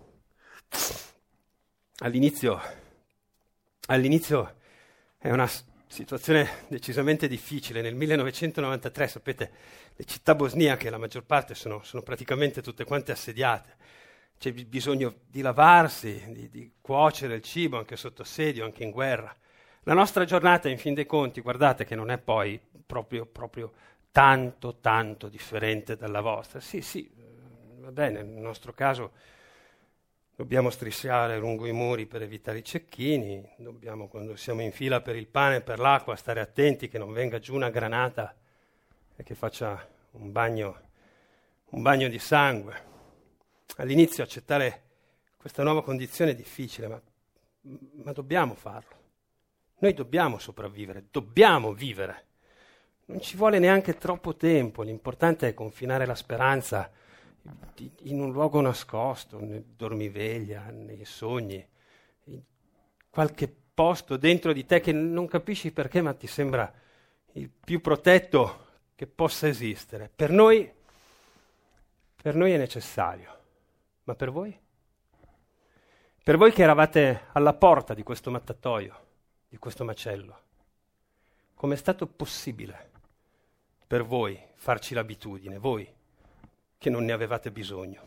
all'inizio, all'inizio è una situazione decisamente difficile. Nel millenovecentonovantatré, sapete, le città bosniache, la maggior parte, sono, sono praticamente tutte quante assediate. C'è bisogno di lavarsi, di, di cuocere il cibo anche sotto assedio, anche in guerra. La nostra giornata, in fin dei conti, guardate che non è poi proprio, proprio tanto, tanto differente dalla vostra. Sì, sì, va bene, nel nostro caso dobbiamo strisciare lungo i muri per evitare i cecchini, dobbiamo, quando siamo in fila per il pane e per l'acqua, stare attenti che non venga giù una granata e che faccia un bagno, un bagno di sangue. All'inizio accettare questa nuova condizione è difficile, ma, ma dobbiamo farlo. Noi dobbiamo sopravvivere, dobbiamo vivere. Non ci vuole neanche troppo tempo, l'importante è confinare la speranza in un luogo nascosto, nel dormiveglia, nei sogni, in qualche posto dentro di te che non capisci perché, ma ti sembra il più protetto che possa esistere. Per noi, per noi è necessario, ma per voi? Per voi che eravate alla porta di questo mattatoio, di questo macello, com'è stato possibile per voi farci l'abitudine, voi che non ne avevate bisogno?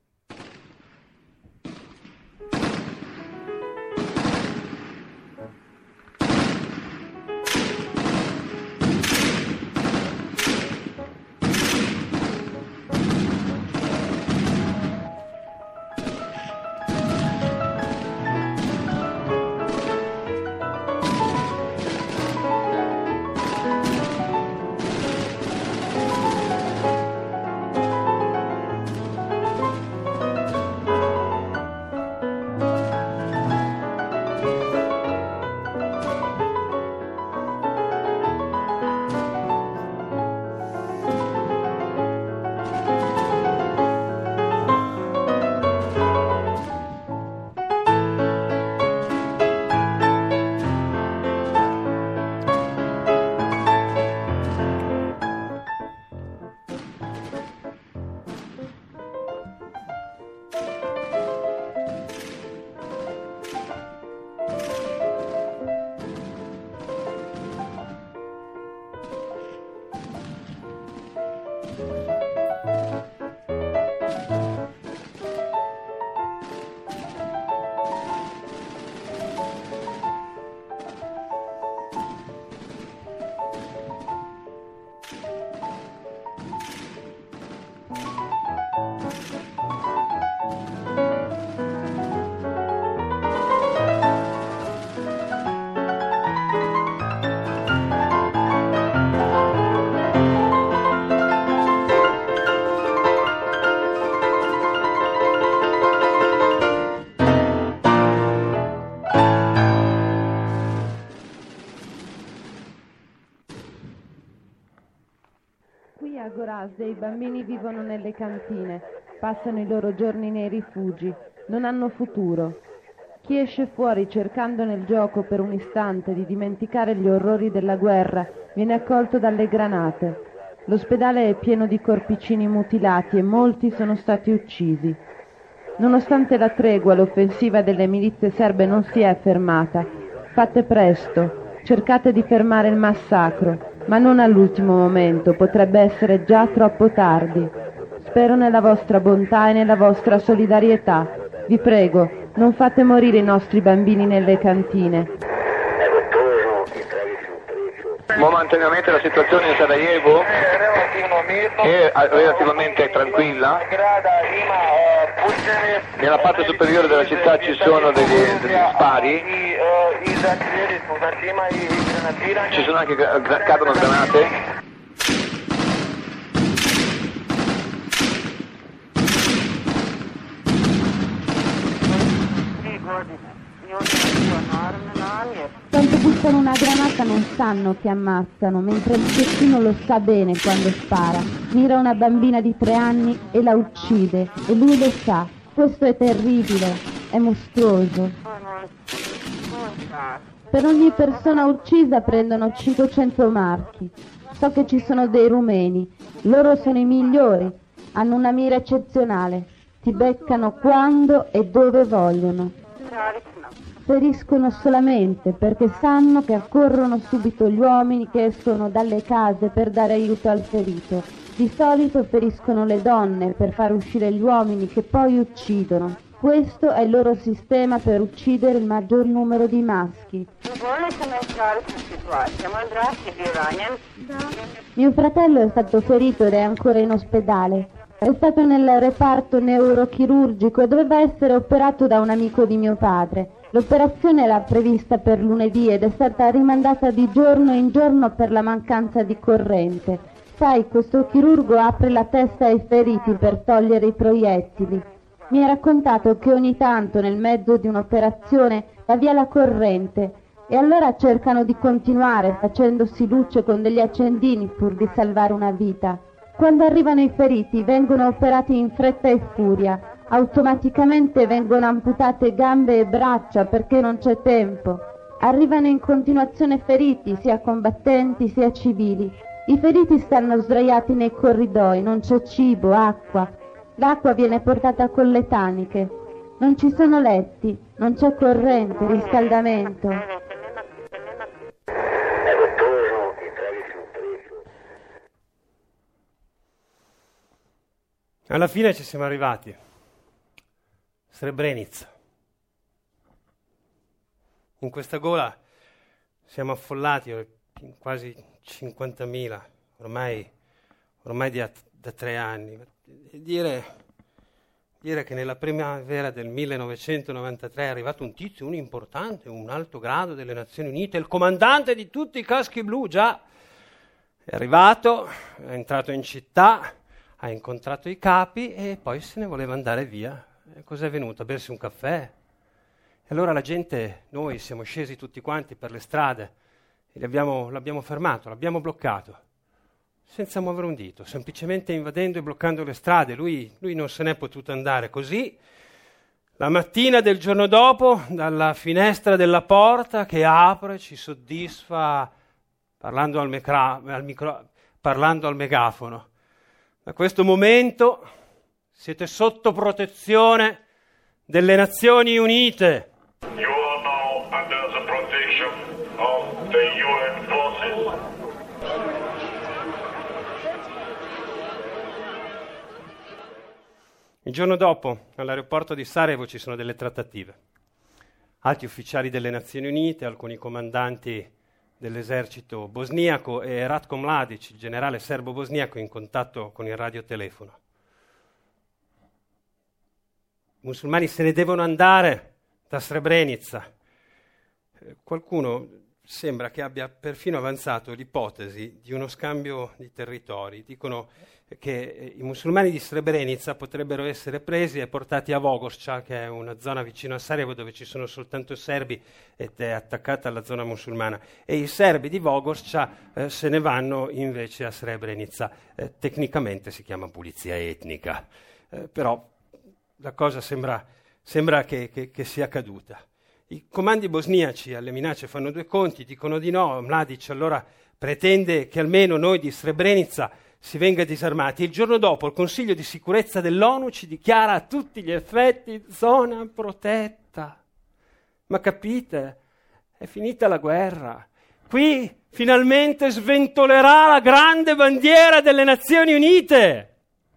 A Gorazde i bambini vivono nelle cantine, passano i loro giorni nei rifugi, non hanno futuro. Chi esce fuori cercando nel gioco per un istante di dimenticare gli orrori della guerra viene accolto dalle granate. L'ospedale è pieno di corpicini mutilati e molti sono stati uccisi. Nonostante la tregua, l'offensiva delle milizie serbe non si è fermata. Fate presto, cercate di fermare il massacro. Ma non all'ultimo momento, potrebbe essere già troppo tardi. Spero nella vostra bontà e nella vostra solidarietà. Vi prego, non fate morire i nostri bambini nelle cantine. Momentaneamente la situazione in Sarajevo è relativamente tranquilla. Nella parte superiore della città ci sono degli, degli spari, ci sono anche cadono granate. Quando buttano una granata non sanno che ammazzano, mentre l'assassino lo sa bene quando spara. Mira una bambina di tre anni e la uccide, e lui lo sa. Questo è terribile, è mostruoso. Per ogni persona uccisa prendono cinquecento marchi. So che ci sono dei rumeni, loro sono i migliori, hanno una mira eccezionale, ti beccano quando e dove vogliono. Feriscono solamente perché sanno che accorrono subito gli uomini che escono dalle case per dare aiuto al ferito. Di solito feriscono le donne per far uscire gli uomini che poi uccidono. Questo è il loro sistema per uccidere il maggior numero di maschi. Mio fratello è stato ferito ed è ancora in ospedale. È stato nel reparto neurochirurgico e doveva essere operato da un amico di mio padre. L'operazione era prevista per lunedì ed è stata rimandata di giorno in giorno per la mancanza di corrente. Sai, questo chirurgo apre la testa ai feriti per togliere i proiettili. Mi ha raccontato che ogni tanto nel mezzo di un'operazione va via la corrente e allora cercano di continuare facendosi luce con degli accendini pur di salvare una vita. Quando arrivano i feriti vengono operati in fretta e furia. Automaticamente vengono amputate gambe e braccia perché non c'è tempo. Arrivano in continuazione feriti, sia combattenti sia civili. I feriti stanno sdraiati nei corridoi, non c'è cibo, acqua. L'acqua viene portata con le taniche. Non ci sono letti, non c'è corrente, riscaldamento. Alla fine ci siamo arrivati. Srebrenica. In questa gola siamo affollati in quasi cinquantamila, ormai, ormai da, da tre anni. E dire, dire che nella primavera del millenovecentonovantatré è arrivato un tizio, un importante, un alto grado delle Nazioni Unite, il comandante di tutti i caschi blu, già, è arrivato, è entrato in città, ha incontrato i capi e poi se ne voleva andare via. E cos'è venuto? A bersi un caffè? E allora la gente, noi siamo scesi tutti quanti per le strade e l'abbiamo, l'abbiamo fermato, l'abbiamo bloccato, senza muovere un dito, semplicemente invadendo e bloccando le strade. Lui, lui non se n'è potuto andare. Così, la mattina del giorno dopo, dalla finestra della porta che apre, ci soddisfa parlando al, mecra- al, micro- parlando al megafono. Da questo momento siete sotto protezione delle Nazioni Unite. You are now under the protection of the U N forces. Il giorno dopo, all'aeroporto di Sarajevo ci sono delle trattative. Alti ufficiali delle Nazioni Unite, alcuni comandanti dell'esercito bosniaco e Ratko Mladic, il generale serbo-bosniaco, in contatto con il radiotelefono. I musulmani se ne devono andare da Srebrenica. Eh, qualcuno sembra che abbia perfino avanzato l'ipotesi di uno scambio di territori. Dicono che eh, i musulmani di Srebrenica potrebbero essere presi e portati a Vogorča, che è una zona vicino a Sarajevo dove ci sono soltanto serbi ed è attaccata alla zona musulmana, e i serbi di Vogorča eh, se ne vanno invece a Srebrenica. Eh, tecnicamente si chiama pulizia etnica, eh, però la cosa sembra, sembra che, che, che sia caduta. I comandi bosniaci alle minacce fanno due conti, dicono di no. Mladic allora pretende che almeno noi di Srebrenica si venga disarmati. Il giorno dopo il Consiglio di sicurezza dell'ONU ci dichiara a tutti gli effetti zona protetta. Ma capite? È finita la guerra. Qui finalmente sventolerà la grande bandiera delle Nazioni Unite.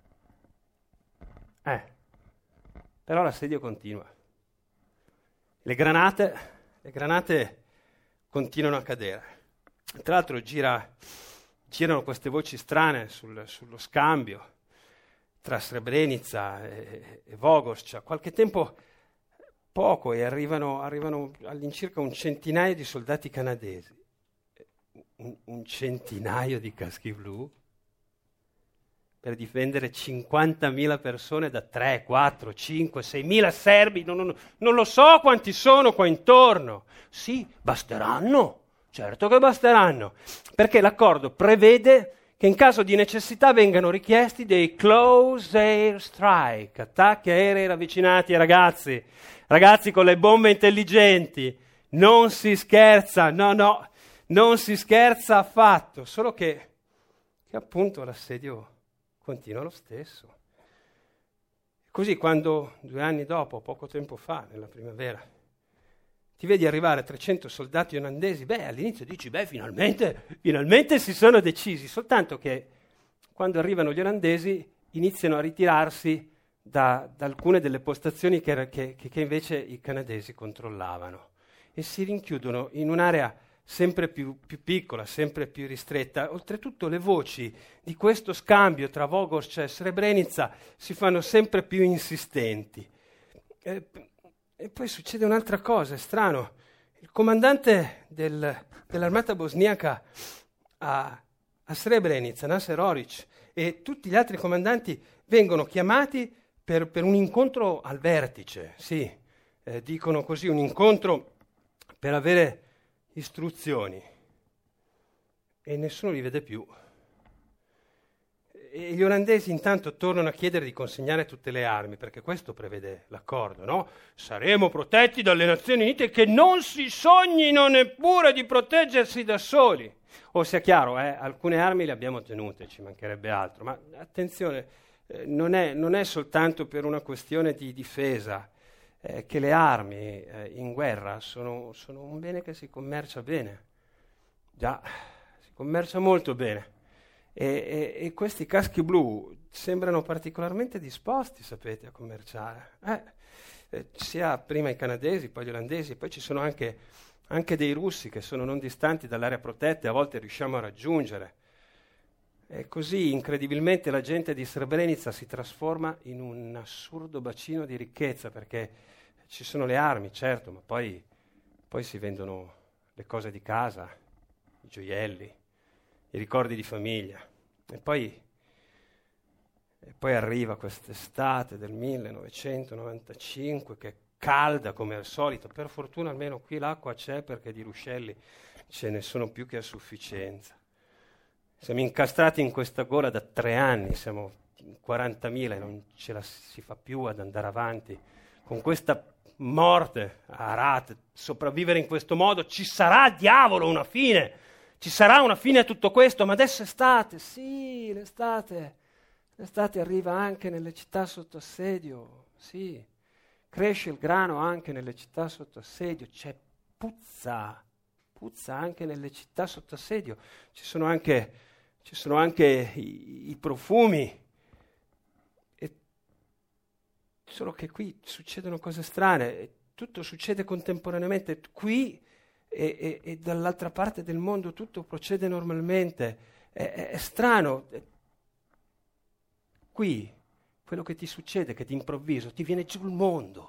Eh, però l'assedio continua. Le granate, le granate continuano a cadere. Tra l'altro gira, girano queste voci strane sul, sullo scambio tra Srebrenica e, e Vogoscia. Qualche tempo, poco, e arrivano, arrivano all'incirca un centinaio di soldati canadesi. Un, un centinaio di caschi blu per difendere cinquantamila persone da tre, quattro, cinque, seimila serbi, non, non, non lo so quanti sono qua intorno. Sì, basteranno, certo che basteranno, perché l'accordo prevede che in caso di necessità vengano richiesti dei close air strike, attacchi aerei ravvicinati, ragazzi, ragazzi con le bombe intelligenti. Non si scherza, no, no, non si scherza affatto, solo che, che appunto l'assedio continua lo stesso. Così quando due anni dopo, poco tempo fa, nella primavera, ti vedi arrivare trecento soldati olandesi, beh, all'inizio dici, beh, finalmente, finalmente si sono decisi, soltanto che quando arrivano gli olandesi iniziano a ritirarsi da, da alcune delle postazioni che, che, che invece i canadesi controllavano e si rinchiudono in un'area sempre più, più piccola, sempre più ristretta. Oltretutto le voci di questo scambio tra Vogoscia e Srebrenica si fanno sempre più insistenti. E, e poi succede un'altra cosa, è strano. Il comandante del, dell'armata bosniaca a, a Srebrenica, Nasser Oric, e tutti gli altri comandanti vengono chiamati per, per un incontro al vertice, sì, eh, dicono così, un incontro per avere istruzioni, e nessuno li vede più. E gli olandesi intanto tornano a chiedere di consegnare tutte le armi, perché questo prevede l'accordo, no? Saremo protetti dalle Nazioni Unite, che non si sognino neppure di proteggersi da soli. O sia chiaro, eh, alcune armi le abbiamo tenute, ci mancherebbe altro, ma attenzione, eh, non è, non è soltanto per una questione di difesa, Eh, che le armi eh, in guerra sono, sono un bene che si commercia bene. Già, si commercia molto bene. E, e, e questi caschi blu sembrano particolarmente disposti, sapete, a commerciare. Eh, eh, sia prima i canadesi, poi gli olandesi, poi ci sono anche, anche dei russi che sono non distanti dall'area protetta e a volte riusciamo a raggiungere. E così, incredibilmente, la gente di Srebrenica si trasforma in un assurdo bacino di ricchezza, perché ci sono le armi, certo, ma poi, poi si vendono le cose di casa, i gioielli, i ricordi di famiglia. E poi, e poi arriva quest'estate del millenovecentonovantacinque, che è calda come al solito. Per fortuna almeno qui l'acqua c'è, perché di ruscelli ce ne sono più che a sufficienza. Siamo incastrati in questa gola da tre anni, siamo in quarantamila e non ce la si fa più ad andare avanti. Con questa morte a rate, sopravvivere in questo modo, ci sarà, diavolo, una fine. Ci sarà una fine a tutto questo, ma adesso è estate, sì, l'estate. L'estate arriva anche nelle città sotto assedio, sì. Cresce il grano anche nelle città sotto assedio, c'è puzza, puzza anche nelle città sotto assedio. Ci sono anche, ci sono anche i, i profumi. Solo che qui succedono cose strane, tutto succede contemporaneamente, qui e, e, e dall'altra parte del mondo tutto procede normalmente, è, è, è strano. Qui, quello che ti succede, che d'improvviso ti viene giù il mondo.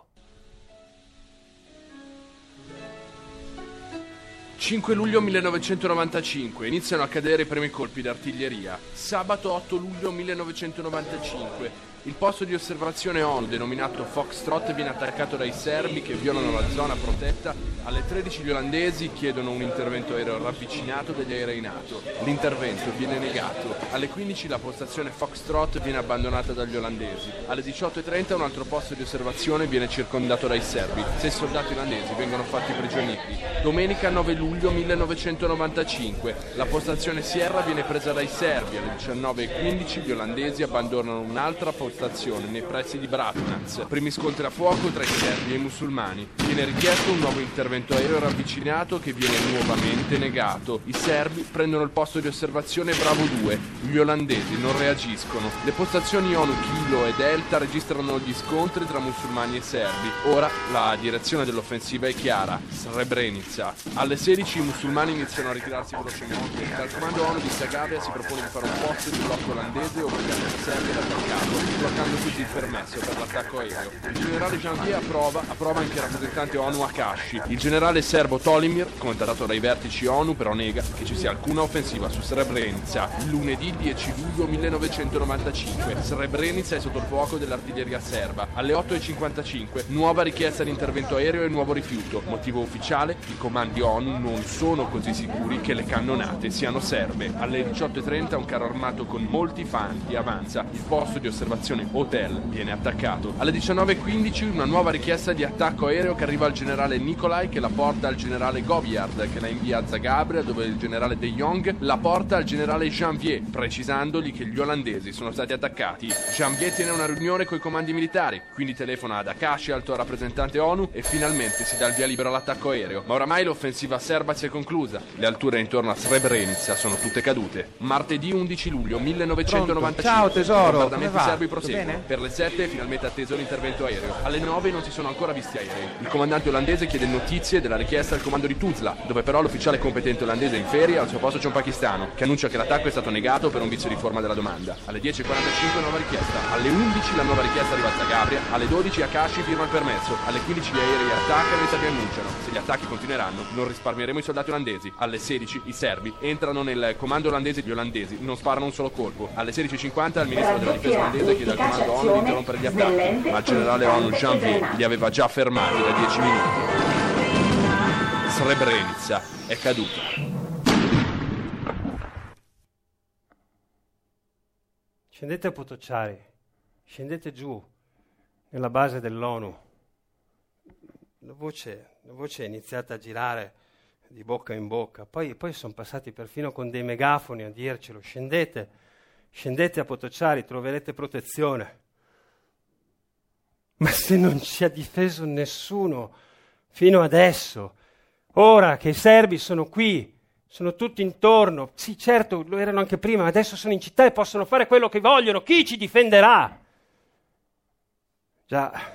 cinque luglio millenovecentonovantacinque, iniziano a cadere i primi colpi d'artiglieria. Sabato otto luglio millenovecentonovantacinque, il posto di osservazione O N U denominato Foxtrot viene attaccato dai serbi che violano la zona protetta. Alle tredici gli olandesi chiedono un intervento aereo ravvicinato degli aerei NATO. L'intervento viene negato. Alle quindici la postazione Foxtrot viene abbandonata dagli olandesi. Alle diciotto e trenta un altro posto di osservazione viene circondato dai serbi. Sei soldati olandesi vengono fatti prigionieri. Domenica nove luglio millenovecentonovantacinque, la postazione Sierra viene presa dai serbi. Alle diciannove e quindici gli olandesi abbandonano un'altra postazione nei pressi di Bratunac. Primi scontri a fuoco tra i serbi e i musulmani. Viene richiesto un nuovo intervento l'intervento aereo ravvicinato che viene nuovamente negato. I serbi prendono il posto di osservazione Bravo due, gli olandesi non reagiscono. Le postazioni ONU Kilo e Delta registrano gli scontri tra musulmani e serbi. Ora la direzione dell'offensiva è chiara, Srebrenica. Alle sedici i musulmani iniziano a ritirarsi velocemente. Dal comando ONU di Zagabria si propone di fare un posto di blocco olandese obbligando i serbi ad attaccarlo, bloccando così il permesso per l'attacco aereo. Il generale Janvier approva, approva anche il rappresentante ONU Akashi. Il generale serbo Tolimir, contattato dai vertici ONU, però nega che ci sia alcuna offensiva su Srebrenica. Lunedì dieci luglio millenovecentonovantacinque, Srebrenica è sotto il fuoco dell'artiglieria serba. Alle otto e cinquantacinque, nuova richiesta di intervento aereo e nuovo rifiuto. Motivo ufficiale, i comandi ONU non sono così sicuri che le cannonate siano serbe. Alle diciotto e trenta un carro armato con molti fanti avanza. Il posto di osservazione Hotel viene attaccato. Alle diciannove e quindici una nuova richiesta di attacco aereo che arriva al generale Nikolai, che la porta al generale Gobiard, che la invia a Zagabria, dove il generale De Jong la porta al generale Janvier, precisandogli che gli olandesi sono stati attaccati. Janvier tiene una riunione coi comandi militari, quindi telefona ad Akashi, alto rappresentante ONU, e finalmente si dà il via libero all'attacco aereo. Ma oramai l'offensiva serba si è conclusa. Le alture intorno a Srebrenica sono tutte cadute. Martedì undici luglio millenovecentonovantacinque. Ciao tesoro, I bombardamenti come va? serbi Tutto proseguono. bene? Per le sette è finalmente atteso l'intervento aereo. Alle nove non si sono ancora visti aerei. Il comandante olandese chiede notizie della richiesta al comando di Tuzla, dove però l'ufficiale competente olandese è in ferie, al suo posto c'è un pakistano, che annuncia che l'attacco è stato negato per un vizio di forma della domanda. Alle dieci e quarantacinque nuova richiesta. Alle undici la nuova richiesta arriva a Zagabria. Alle dodici Akashi firma il permesso. Alle quindici gli aerei attaccano e i serbi annunciano. Se gli attacchi continueranno, non risparmieremo i soldati olandesi. Alle sedici i serbi entrano nel comando olandese, gli olandesi non sparano un solo colpo. Alle sedici e cinquanta il ministro della difesa olandese chiede al comando ONU di interrompere gli attacchi, ma il generale ONU Janvier li aveva già fermati da dieci minuti. Srebrenica è caduta. Scendete a Potocari, scendete giù nella base dell'ONU. La voce, la voce è iniziata a girare di bocca in bocca, poi, poi sono passati perfino con dei megafoni a dircelo: scendete, scendete a Potocari, troverete protezione. Ma se non ci ha difeso nessuno fino adesso, ora che i serbi sono qui, sono tutti intorno, sì certo lo erano anche prima, ma adesso sono in città e possono fare quello che vogliono, chi ci difenderà? Già,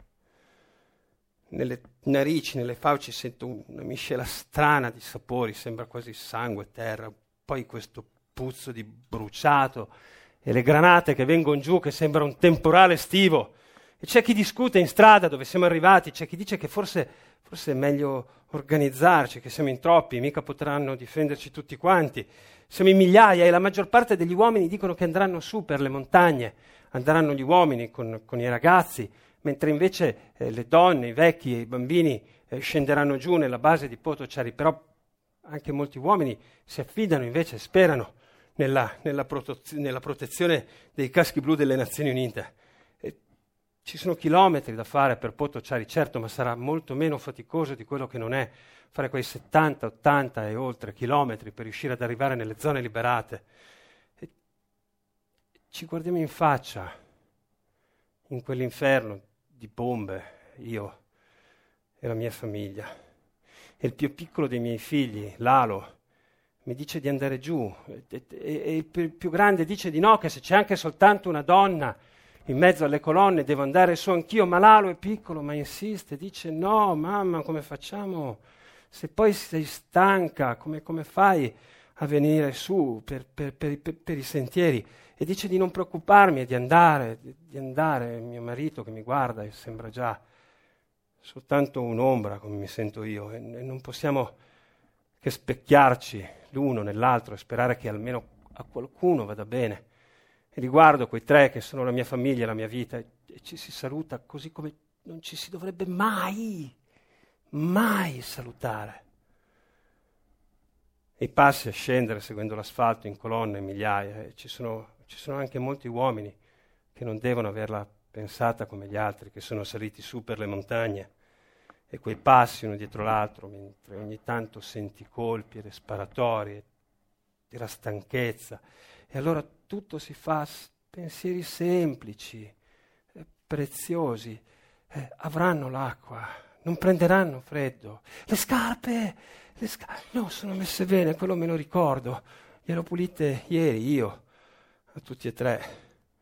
nelle narici, nelle fauci sento una miscela strana di sapori, sembra quasi sangue, terra, poi questo puzzo di bruciato e le granate che vengono giù che sembra un temporale estivo. E c'è chi discute in strada dove siamo arrivati, c'è chi dice che forse, forse è meglio organizzarci, che siamo in troppi, mica potranno difenderci tutti quanti. Siamo in migliaia e la maggior parte degli uomini dicono che andranno su per le montagne, andranno gli uomini con, con i ragazzi, mentre invece eh, le donne, i vecchi e i bambini eh, scenderanno giù nella base di Potocari. Però anche molti uomini si affidano invece, sperano nella, nella, protez- nella protezione dei caschi blu delle Nazioni Unite. E ci sono chilometri da fare per Potocari, certo, ma sarà molto meno faticoso di quello che non è fare quei settanta, ottanta e oltre chilometri per riuscire ad arrivare nelle zone liberate. E ci guardiamo in faccia, in quell'inferno di bombe, io e la mia famiglia. E il più piccolo dei miei figli, Lalo, mi dice di andare giù, e, e, e il più, più grande dice di no, che se c'è anche soltanto una donna in mezzo alle colonne devo andare su anch'io, ma Lalo è piccolo, ma insiste, dice no, mamma, come facciamo? Se poi sei stanca, come, come fai a venire su per, per, per, per, per i sentieri? E dice di non preoccuparmi e di andare, di, di andare. Mio marito che mi guarda e sembra già soltanto un'ombra, come mi sento io, e, e non possiamo che specchiarci l'uno nell'altro e sperare che almeno a qualcuno vada bene. E riguardo quei tre che sono la mia famiglia, la mia vita, e, e ci si saluta così come non ci si dovrebbe mai, mai salutare. E i passi a scendere seguendo l'asfalto in colonne, migliaia, e ci sono, ci sono anche molti uomini che non devono averla pensata come gli altri, che sono saliti su per le montagne, e quei passi uno dietro l'altro, mentre ogni tanto senti colpi e le sparatorie e la stanchezza, e allora tutto si fa s- pensieri semplici, eh, preziosi. Eh, avranno l'acqua, Non prenderanno freddo. Le scarpe, le scarpe, no, sono messe bene, quello me lo ricordo. Glielo pulite ieri io, a tutti e tre.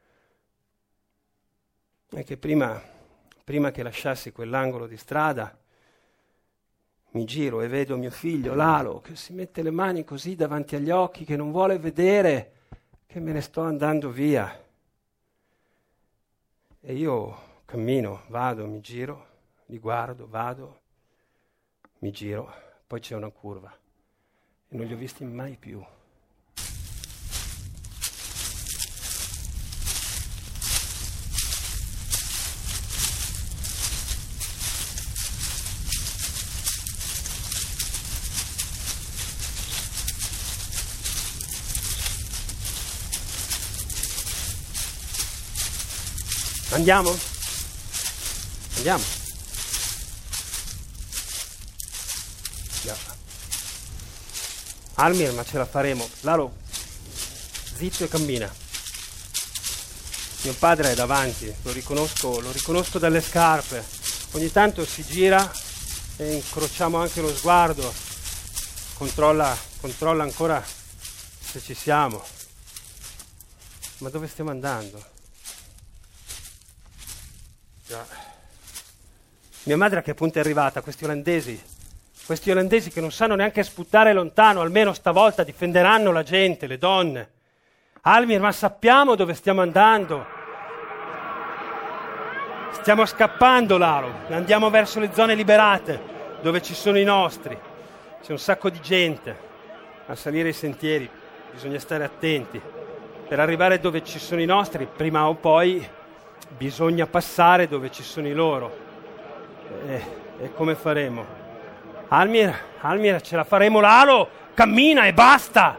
E che prima, prima che lasciassi quell'angolo di strada, mi giro e vedo mio figlio Lalo che si mette le mani così davanti agli occhi, che non vuole vedere che me ne sto andando via. E io cammino, vado, mi giro, li guardo, vado, mi giro, poi c'è una curva e non li ho visti mai più. Andiamo? Andiamo. Yeah. Almir, ma ce la faremo. Lalo, zitto e cammina. Mio padre è davanti, lo riconosco, lo riconosco dalle scarpe. Ogni tanto si gira e incrociamo anche lo sguardo. Controlla, controlla ancora se ci siamo. Ma dove stiamo andando? Già. Mia madre a che punto è arrivata? Questi olandesi, questi olandesi che non sanno neanche sputare lontano, almeno stavolta difenderanno la gente, le donne. Almir, ma sappiamo dove stiamo andando? Stiamo scappando, Lalo, andiamo verso le zone liberate, dove ci sono i nostri. C'è un sacco di gente a salire i sentieri, bisogna stare attenti. Per arrivare dove ci sono i nostri, prima o poi bisogna passare dove ci sono i loro. E, e come faremo? Almir, Almir, ce la faremo, Lalo! Cammina e basta!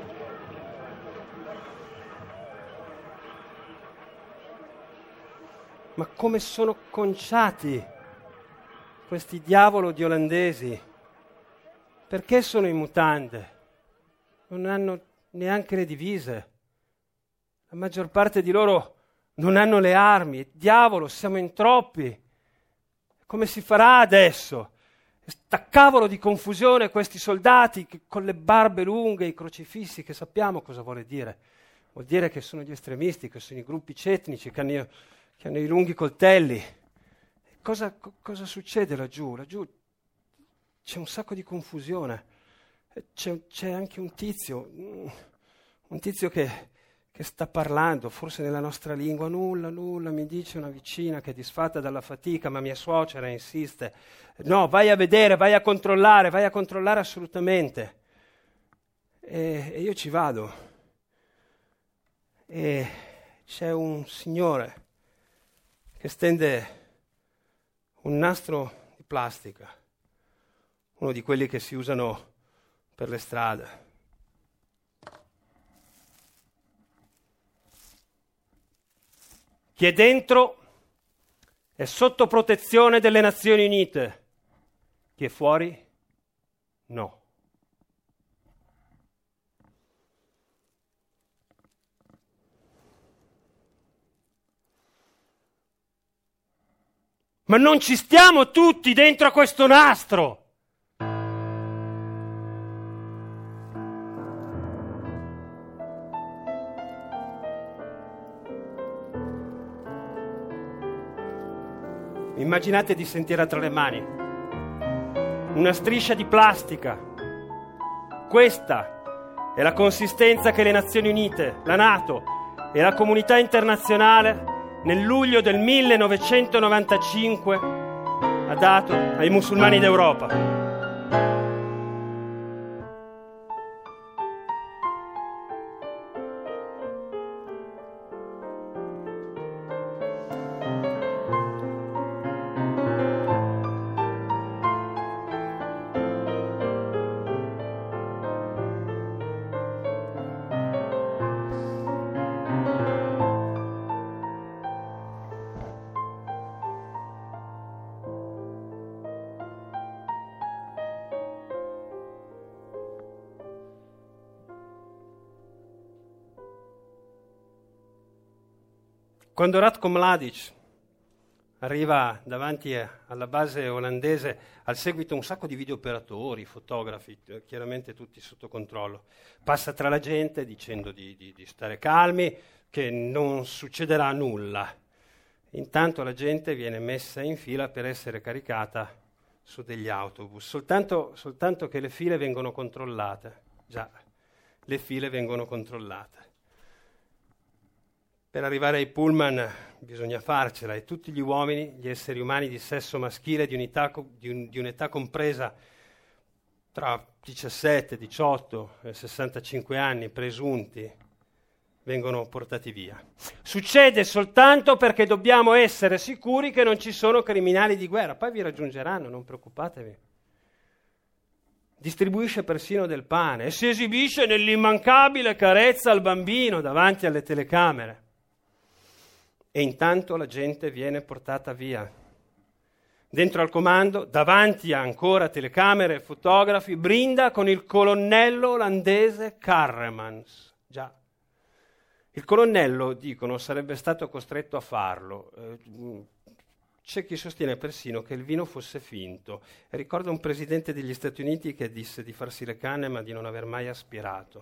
Ma come sono conciati questi diavolo di olandesi? Perché sono in mutande? Non hanno neanche le divise. La maggior parte di loro non hanno le armi. Diavolo, siamo in troppi. Come si farà adesso? Sta cavolo di confusione, questi soldati che, con le barbe lunghe, i crocifissi, che sappiamo cosa vuole dire. Vuol dire che sono gli estremisti, che sono i gruppi cetnici, che hanno, che hanno i lunghi coltelli. Cosa, co, cosa succede laggiù? Laggiù c'è un sacco di confusione. C'è, c'è anche un tizio, un tizio che... che sta parlando, forse nella nostra lingua, nulla, nulla, mi dice una vicina che è disfatta dalla fatica, ma mia suocera insiste, no, vai a vedere, vai a controllare, vai a controllare assolutamente. E, e io ci vado. E c'è un signore che stende un nastro di plastica, uno di quelli che si usano per le strade. Chi è dentro è sotto protezione delle Nazioni Unite, chi è fuori no. Ma non ci stiamo tutti dentro a questo nastro! Immaginate di sentirla tra le mani una striscia di plastica. Questa è la consistenza che le Nazioni Unite, la NATO e la comunità internazionale nel luglio del millenovecentonovantacinque ha dato ai musulmani d'Europa. Quando Ratko Mladic arriva davanti alla base olandese al seguito un sacco di videooperatori, fotografi, chiaramente tutti sotto controllo. Passa tra la gente dicendo di, di, di stare calmi, che non succederà nulla. Intanto la gente viene messa in fila per essere caricata su degli autobus, soltanto, soltanto che le file vengono controllate. Già, le file vengono controllate. Per arrivare ai pullman bisogna farcela e tutti gli uomini, gli esseri umani di sesso maschile di, unità, di, un, di un'età compresa tra diciassette, diciotto e sessantacinque anni presunti vengono portati via. Succede soltanto perché dobbiamo essere sicuri che non ci sono criminali di guerra, poi vi raggiungeranno, non preoccupatevi. Distribuisce persino del pane e si esibisce nell'immancabile carezza al bambino davanti alle telecamere. E intanto la gente viene portata via. Dentro al comando, davanti a ancora telecamere e fotografi, brinda con il colonnello olandese Karremans. Già. Il colonnello, dicono, sarebbe stato costretto a farlo. Eh, c'è chi sostiene persino che il vino fosse finto. E ricordo un presidente degli Stati Uniti che disse di farsi le canne ma di non aver mai aspirato.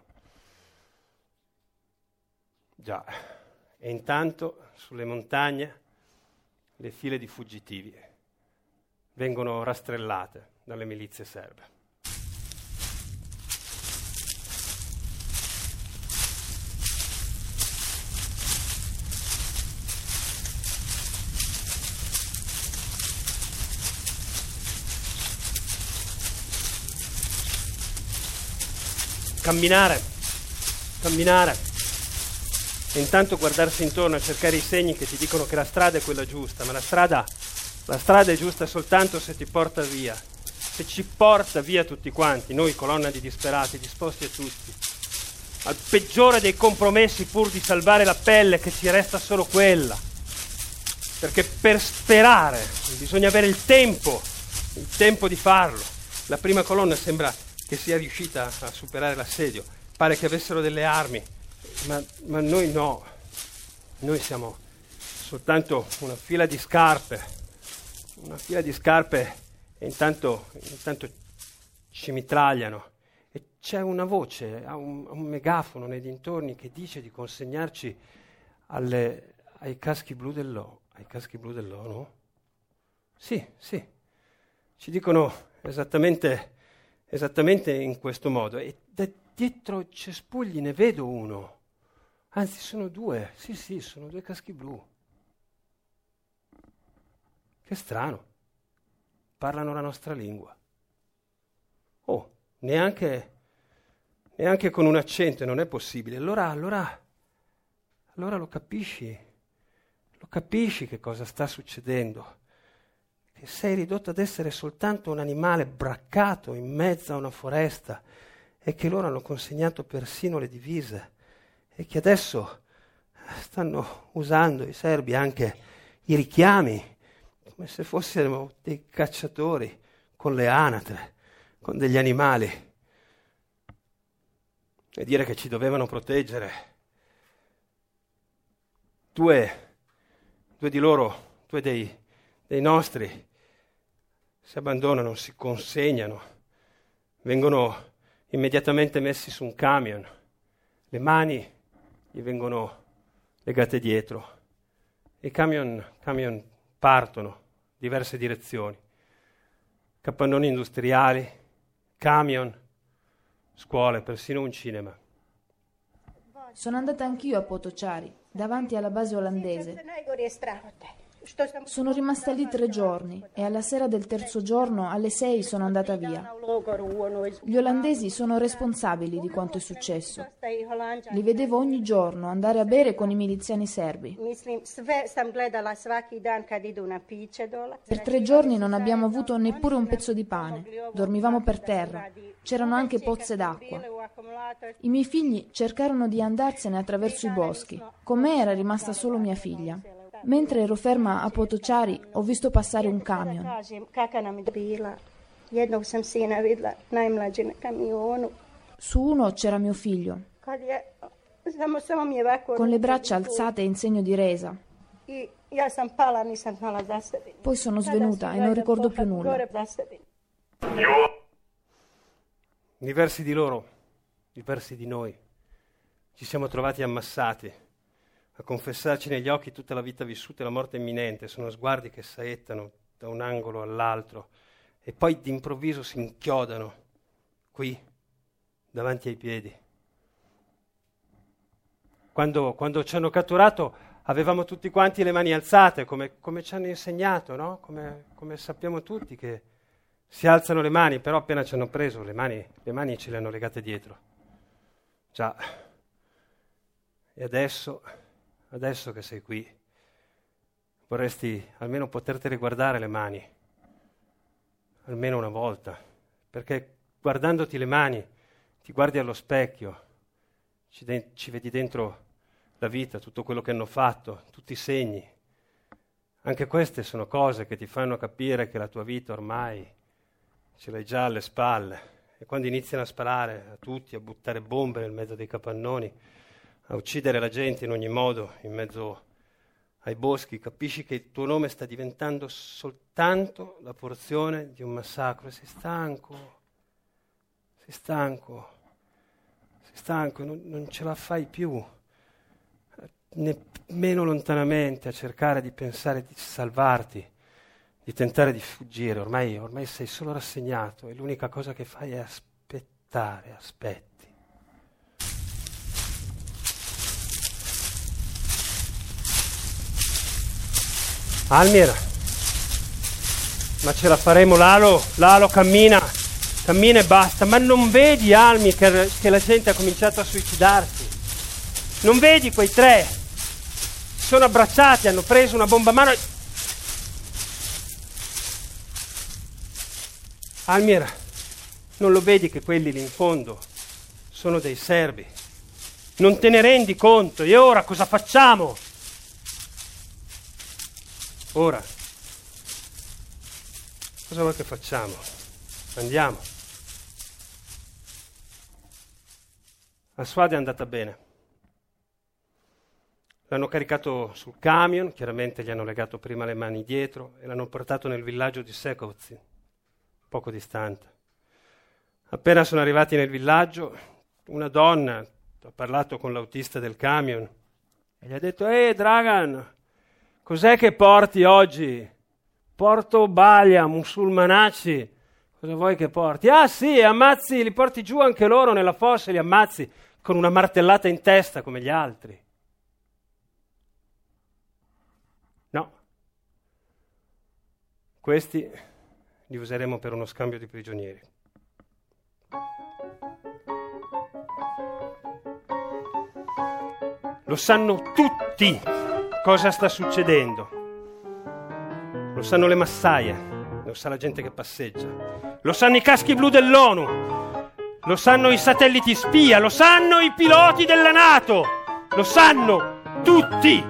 Già. E intanto, sulle montagne, le file di fuggitivi vengono rastrellate dalle milizie serbe. Camminare, camminare. E intanto guardarsi intorno a cercare i segni che ti dicono che la strada è quella giusta, ma la strada, la strada è giusta soltanto se ti porta via, se ci porta via tutti quanti, noi colonna di disperati, disposti a tutti, al peggiore dei compromessi pur di salvare la pelle, che ci resta solo quella, perché per sperare bisogna avere il tempo, il tempo di farlo. La prima colonna sembra che sia riuscita a superare l'assedio, pare che avessero delle armi, ma, ma noi no, noi siamo soltanto una fila di scarpe, una fila di scarpe e intanto, intanto ci mitragliano e c'è una voce, ha un, un megafono nei dintorni che dice di consegnarci alle, ai caschi blu dell'O, ai caschi blu dell'ONU? Sì, sì, ci dicono esattamente... esattamente in questo modo, e da dietro i cespugli ne vedo uno, anzi sono due, sì sì, sono due caschi blu. Che strano, parlano la nostra lingua. Oh, neanche, neanche con un accento, non è possibile. Allora, allora, allora lo capisci, lo capisci che cosa sta succedendo. Che sei ridotto ad essere soltanto un animale braccato in mezzo a una foresta e che loro hanno consegnato persino le divise e che adesso stanno usando i serbi anche i richiami come se fossero dei cacciatori con le anatre, con degli animali, e dire che ci dovevano proteggere. Due, due di loro, due dei dei nostri si abbandonano, si consegnano, vengono immediatamente messi su un camion, le mani gli vengono legate dietro, i camion, camion partono diverse direzioni, capannoni industriali, camion, scuole, persino un cinema. Sono andata anch'io a Potocari, davanti alla base olandese. Sono rimasta lì tre giorni e alla sera del terzo giorno, alle sei, sono andata via. Gli olandesi sono responsabili di quanto è successo. Li vedevo ogni giorno andare a bere con i miliziani serbi. Per tre giorni non abbiamo avuto neppure un pezzo di pane. Dormivamo per terra. C'erano anche pozze d'acqua. I miei figli cercarono di andarsene attraverso i boschi. Con me era rimasta solo mia figlia. Mentre ero ferma a Potocari ho visto passare un camion. Su uno c'era mio figlio, con le braccia alzate in segno di resa. Ja sam pala, nisam znala za sebe. Poi sono svenuta e non ricordo più nulla. Diversi di loro, diversi di noi, ci siamo trovati ammassati, a confessarci negli occhi tutta la vita vissuta e la morte imminente. Sono sguardi che saettano da un angolo all'altro e poi d'improvviso si inchiodano qui, davanti ai piedi. Quando, quando ci hanno catturato avevamo tutti quanti le mani alzate, come, come ci hanno insegnato, no? Come, come sappiamo tutti che si alzano le mani, però appena ci hanno preso le mani, le mani ce le hanno legate dietro. Già. E adesso, adesso che sei qui, vorresti almeno potertele guardare le mani, almeno una volta, perché guardandoti le mani ti guardi allo specchio, ci, de- ci vedi dentro la vita, tutto quello che hanno fatto, tutti i segni. Anche queste sono cose che ti fanno capire che la tua vita ormai ce l'hai già alle spalle. E quando iniziano a sparare a tutti, a buttare bombe nel mezzo dei capannoni, a uccidere la gente in ogni modo, in mezzo ai boschi, capisci che il tuo nome sta diventando soltanto la porzione di un massacro. E sei stanco, sei stanco, sei stanco, non, non ce la fai più. Nemmeno lontanamente a cercare di pensare di salvarti, di tentare di fuggire. Ormai, ormai sei solo rassegnato e l'unica cosa che fai è aspettare, aspetti. Almir, ma ce la faremo, Lalo? Lalo, cammina, cammina e basta. Ma non vedi, Almir, che, che la gente ha cominciato a suicidarsi? Non vedi quei tre? Sono abbracciati, hanno preso una bomba a mano. Almir, non lo vedi che quelli lì in fondo sono dei serbi? Non te ne rendi conto? E ora cosa facciamo? Ora, cosa vuoi che facciamo? Andiamo. Aswad è andata bene. L'hanno caricato sul camion, chiaramente gli hanno legato prima le mani dietro e l'hanno portato nel villaggio di Sekovci, poco distante. Appena sono arrivati nel villaggio, una donna ha parlato con l'autista del camion e gli ha detto: «Ehi, Dragan, cos'è che porti oggi?» «Porto Balia, musulmanacci». «Cosa vuoi che porti?» «Ah sì, ammazzi, li porti giù anche loro nella fossa e li ammazzi con una martellata in testa come gli altri». No, questi li useremo per uno scambio di prigionieri. Lo sanno tutti cosa sta succedendo. Lo sanno le massaie, lo sa la gente che passeggia. Lo sanno i caschi blu dell'ONU. Lo sanno i satelliti spia. Lo sanno i piloti della NATO. Lo sanno tutti.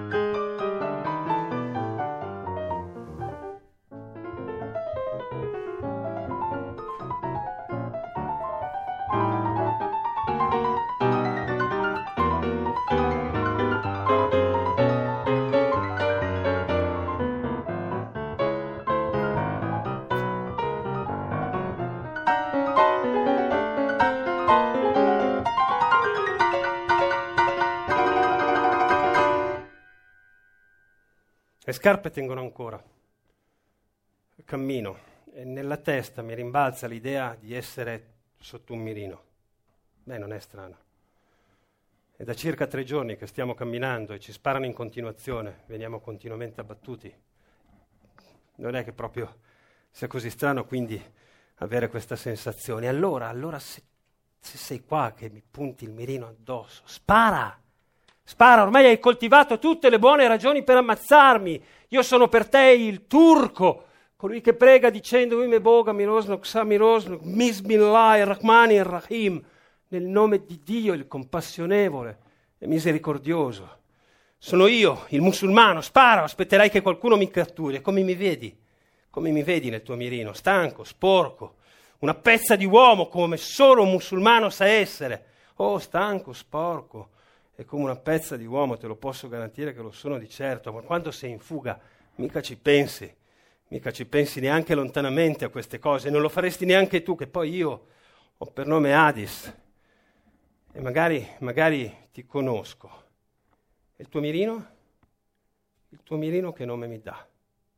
Le scarpe tengono ancora. Cammino e nella testa mi rimbalza l'idea di essere sotto un mirino. Beh, non è strano. È da circa tre giorni che stiamo camminando e ci sparano in continuazione. Veniamo continuamente abbattuti. Non è che proprio sia così strano, quindi, avere questa sensazione. Allora, allora se, se sei qua che mi punti il mirino addosso, spara! Spara, ormai hai coltivato tutte le buone ragioni per ammazzarmi. Io sono per te il turco, colui che prega dicendo Uime Boga Mirosnok Samirosnok Misbillah Rahmani Rahim, nel nome di Dio il compassionevole e misericordioso. Sono io, il musulmano, spara, aspetterai che qualcuno mi catturi. E come mi vedi? Come mi vedi nel tuo mirino? Stanco, sporco, una pezza di uomo come solo un musulmano sa essere. Oh, stanco, sporco e come una pezza di uomo te lo posso garantire che lo sono di certo, ma quando sei in fuga mica ci pensi, mica ci pensi neanche lontanamente a queste cose, non lo faresti neanche tu, che poi io ho per nome Adis e magari, magari ti conosco. E il tuo mirino? Il tuo mirino che nome mi dà?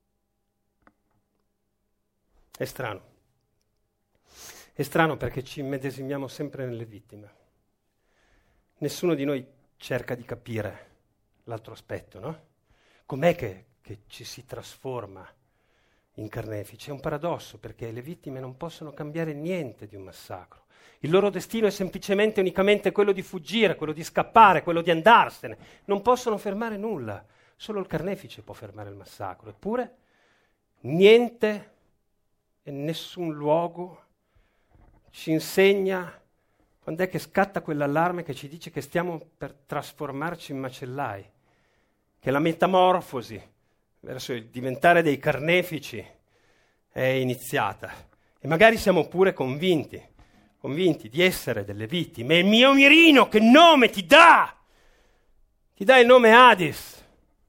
È strano. È strano perché ci immedesimiamo sempre nelle vittime. Nessuno di noi cerca di capire l'altro aspetto, no? Com'è che, che ci si trasforma in carnefici? È un paradosso perché le vittime non possono cambiare niente di un massacro. Il loro destino è semplicemente unicamente quello di fuggire, quello di scappare, quello di andarsene. Non possono fermare nulla. Solo il carnefice può fermare il massacro. Eppure niente e nessun luogo ci insegna quando è che scatta quell'allarme che ci dice che stiamo per trasformarci in macellai, che la metamorfosi verso il diventare dei carnefici è iniziata. E magari siamo pure convinti, convinti di essere delle vittime. E il mio mirino che nome ti dà? Ti dà il nome Adis.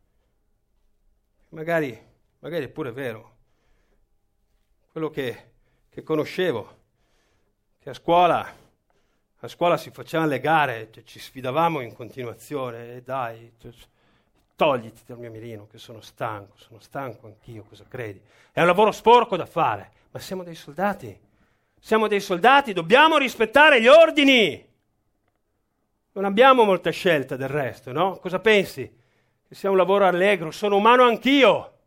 Magari, magari è pure vero. Quello che, che conoscevo, che a scuola... A scuola si facevano le gare, cioè ci sfidavamo in continuazione, e dai, cioè, togliti dal mio mirino, che sono stanco, sono stanco anch'io, cosa credi? È un lavoro sporco da fare, ma siamo dei soldati, siamo dei soldati, dobbiamo rispettare gli ordini. Non abbiamo molta scelta del resto, no? Cosa pensi? Che sia un lavoro allegro, sono umano anch'io.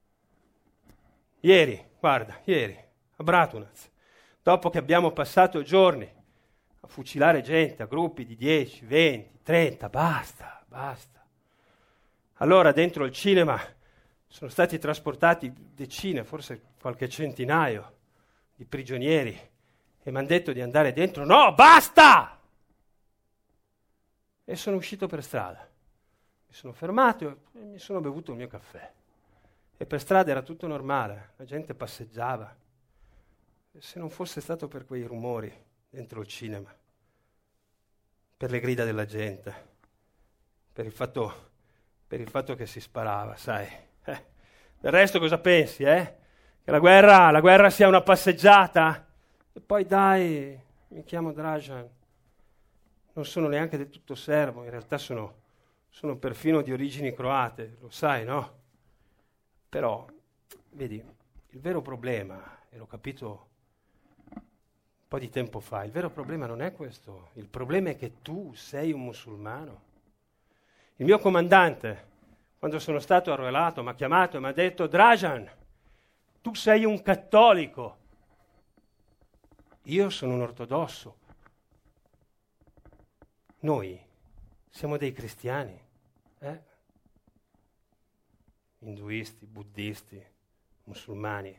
Ieri, guarda, ieri, a Bratunaz, dopo che abbiamo passato giorni a fucilare gente a gruppi di dieci, venti, trenta, basta, basta. Allora dentro il cinema sono stati trasportati decine, forse qualche centinaio di prigionieri e mi hanno detto di andare dentro. No, basta! E sono uscito per strada. Mi sono fermato e mi sono bevuto il mio caffè. E per strada era tutto normale, la gente passeggiava. E se non fosse stato per quei rumori dentro il cinema, per le grida della gente, per il fatto, per il fatto che si sparava, sai. Eh, del resto cosa pensi, eh? Che la guerra, la guerra sia una passeggiata? E poi dai, mi chiamo Dražan, non sono neanche del tutto serbo, in realtà sono, sono perfino di origini croate, lo sai, no? Però, vedi, il vero problema, e l'ho capito un po' di tempo fa, il vero problema non è questo, il problema è che tu sei un musulmano. Il mio comandante, quando sono stato arruolato, mi ha chiamato e mi ha detto: Dražan, tu sei un cattolico, io sono un ortodosso, noi siamo dei cristiani, eh? Induisti, buddisti, musulmani.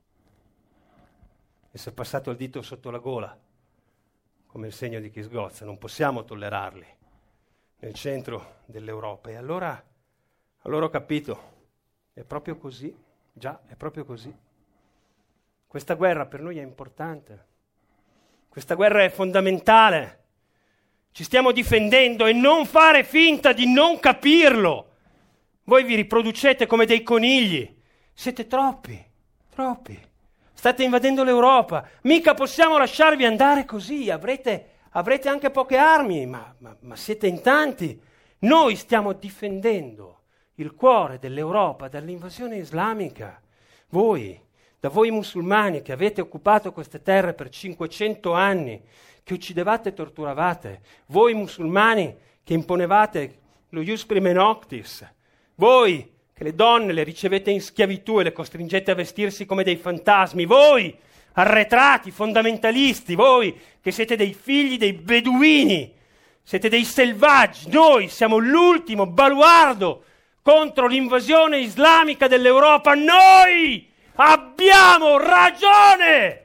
E si è passato il dito sotto la gola, come il segno di chi sgozza. Non possiamo tollerarli nel centro dell'Europa. E allora, allora ho capito, è proprio così, già, è proprio così. Questa guerra per noi è importante, questa guerra è fondamentale. Ci stiamo difendendo e non fare finta di non capirlo. Voi vi riproducete come dei conigli, siete troppi, troppi. State invadendo l'Europa, mica possiamo lasciarvi andare così, avrete, avrete anche poche armi, ma, ma, ma siete in tanti. Noi stiamo difendendo il cuore dell'Europa dall'invasione islamica. Voi, da voi musulmani che avete occupato queste terre per cinquecento anni, che uccidevate e torturavate, voi musulmani che imponevate lo ius prime noctis, voi che le donne le ricevete in schiavitù e le costringete a vestirsi come dei fantasmi, voi, arretrati, fondamentalisti, voi che siete dei figli dei beduini, siete dei selvaggi, noi siamo l'ultimo baluardo contro l'invasione islamica dell'Europa, noi abbiamo ragione!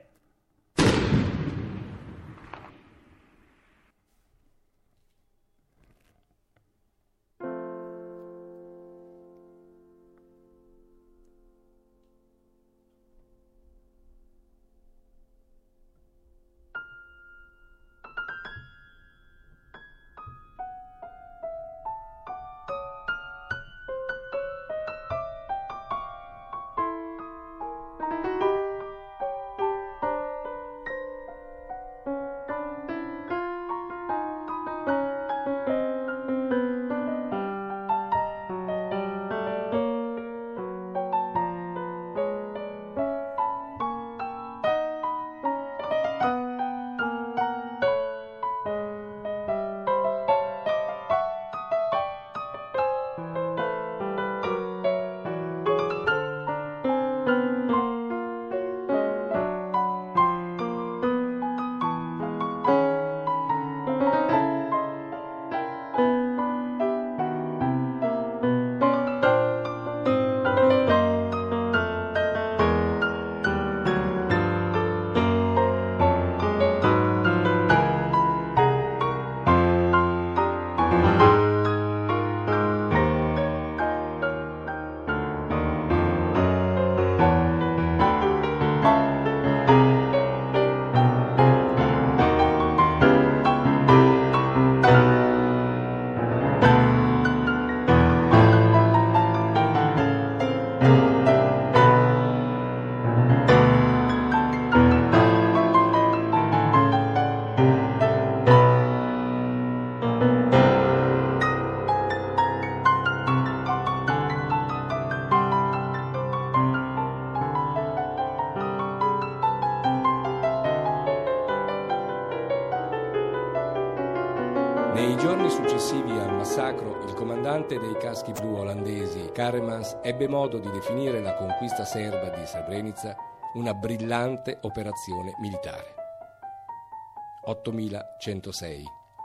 Nei giorni successivi al massacro, il comandante dei caschi blu olandesi, Karemans, ebbe modo di definire la conquista serba di Srebrenica una brillante operazione militare. ottomilacentosei.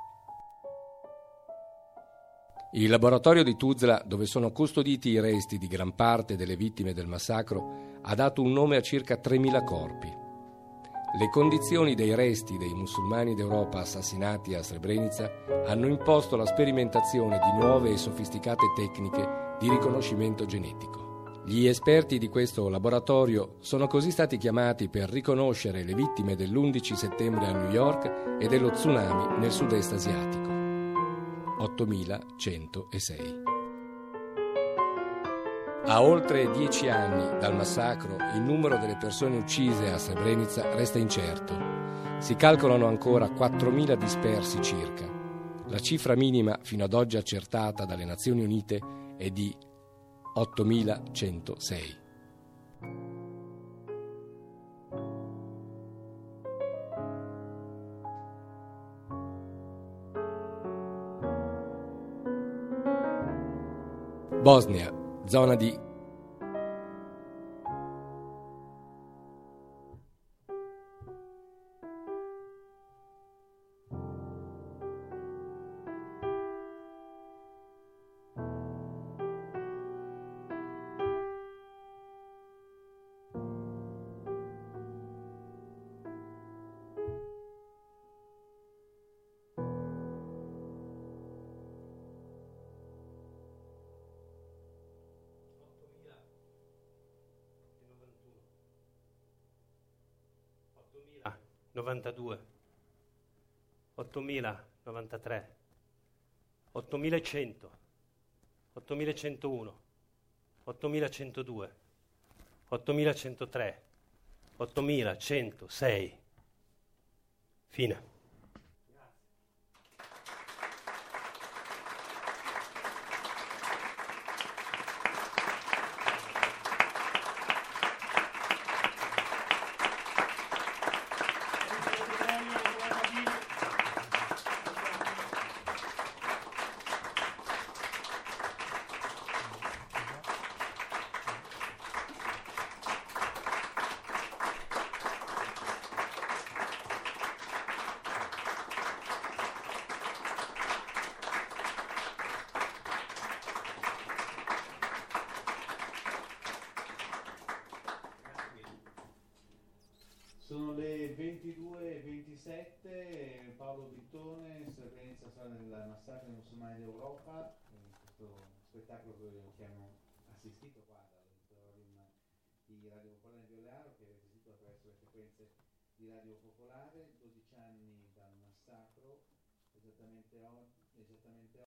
Il laboratorio di Tuzla, dove sono custoditi i resti di gran parte delle vittime del massacro, ha dato un nome a circa tremila corpi. Le condizioni dei resti dei musulmani d'Europa assassinati a Srebrenica hanno imposto la sperimentazione di nuove e sofisticate tecniche di riconoscimento genetico. Gli esperti di questo laboratorio sono così stati chiamati per riconoscere le vittime dell'undici settembre a New York e dello tsunami nel sud-est asiatico. ottomilacentosei. A oltre dieci anni dal massacro, il numero delle persone uccise a Srebrenica resta incerto. Si calcolano ancora quattromila dispersi circa. La cifra minima fino ad oggi accertata dalle Nazioni Unite è di ottomilacentosei. Bosnia, zona di novantadue, ottomila novantatré, ottomilacento, ottomilacentouno, ottomilacentodue, ottomilacentotré, ottomilacentosei. Fine. Sono le ventidue e ventisette, Paolo Vittone, Srebrenica sarà nel massacro dei musulmani d'Europa, questo spettacolo che hanno assistito qua dall'auditorium di Radio Popolare di Olearo, che avete sentito attraverso le frequenze di Radio Popolare, dodici anni dal massacro, esattamente oggi. Esattamente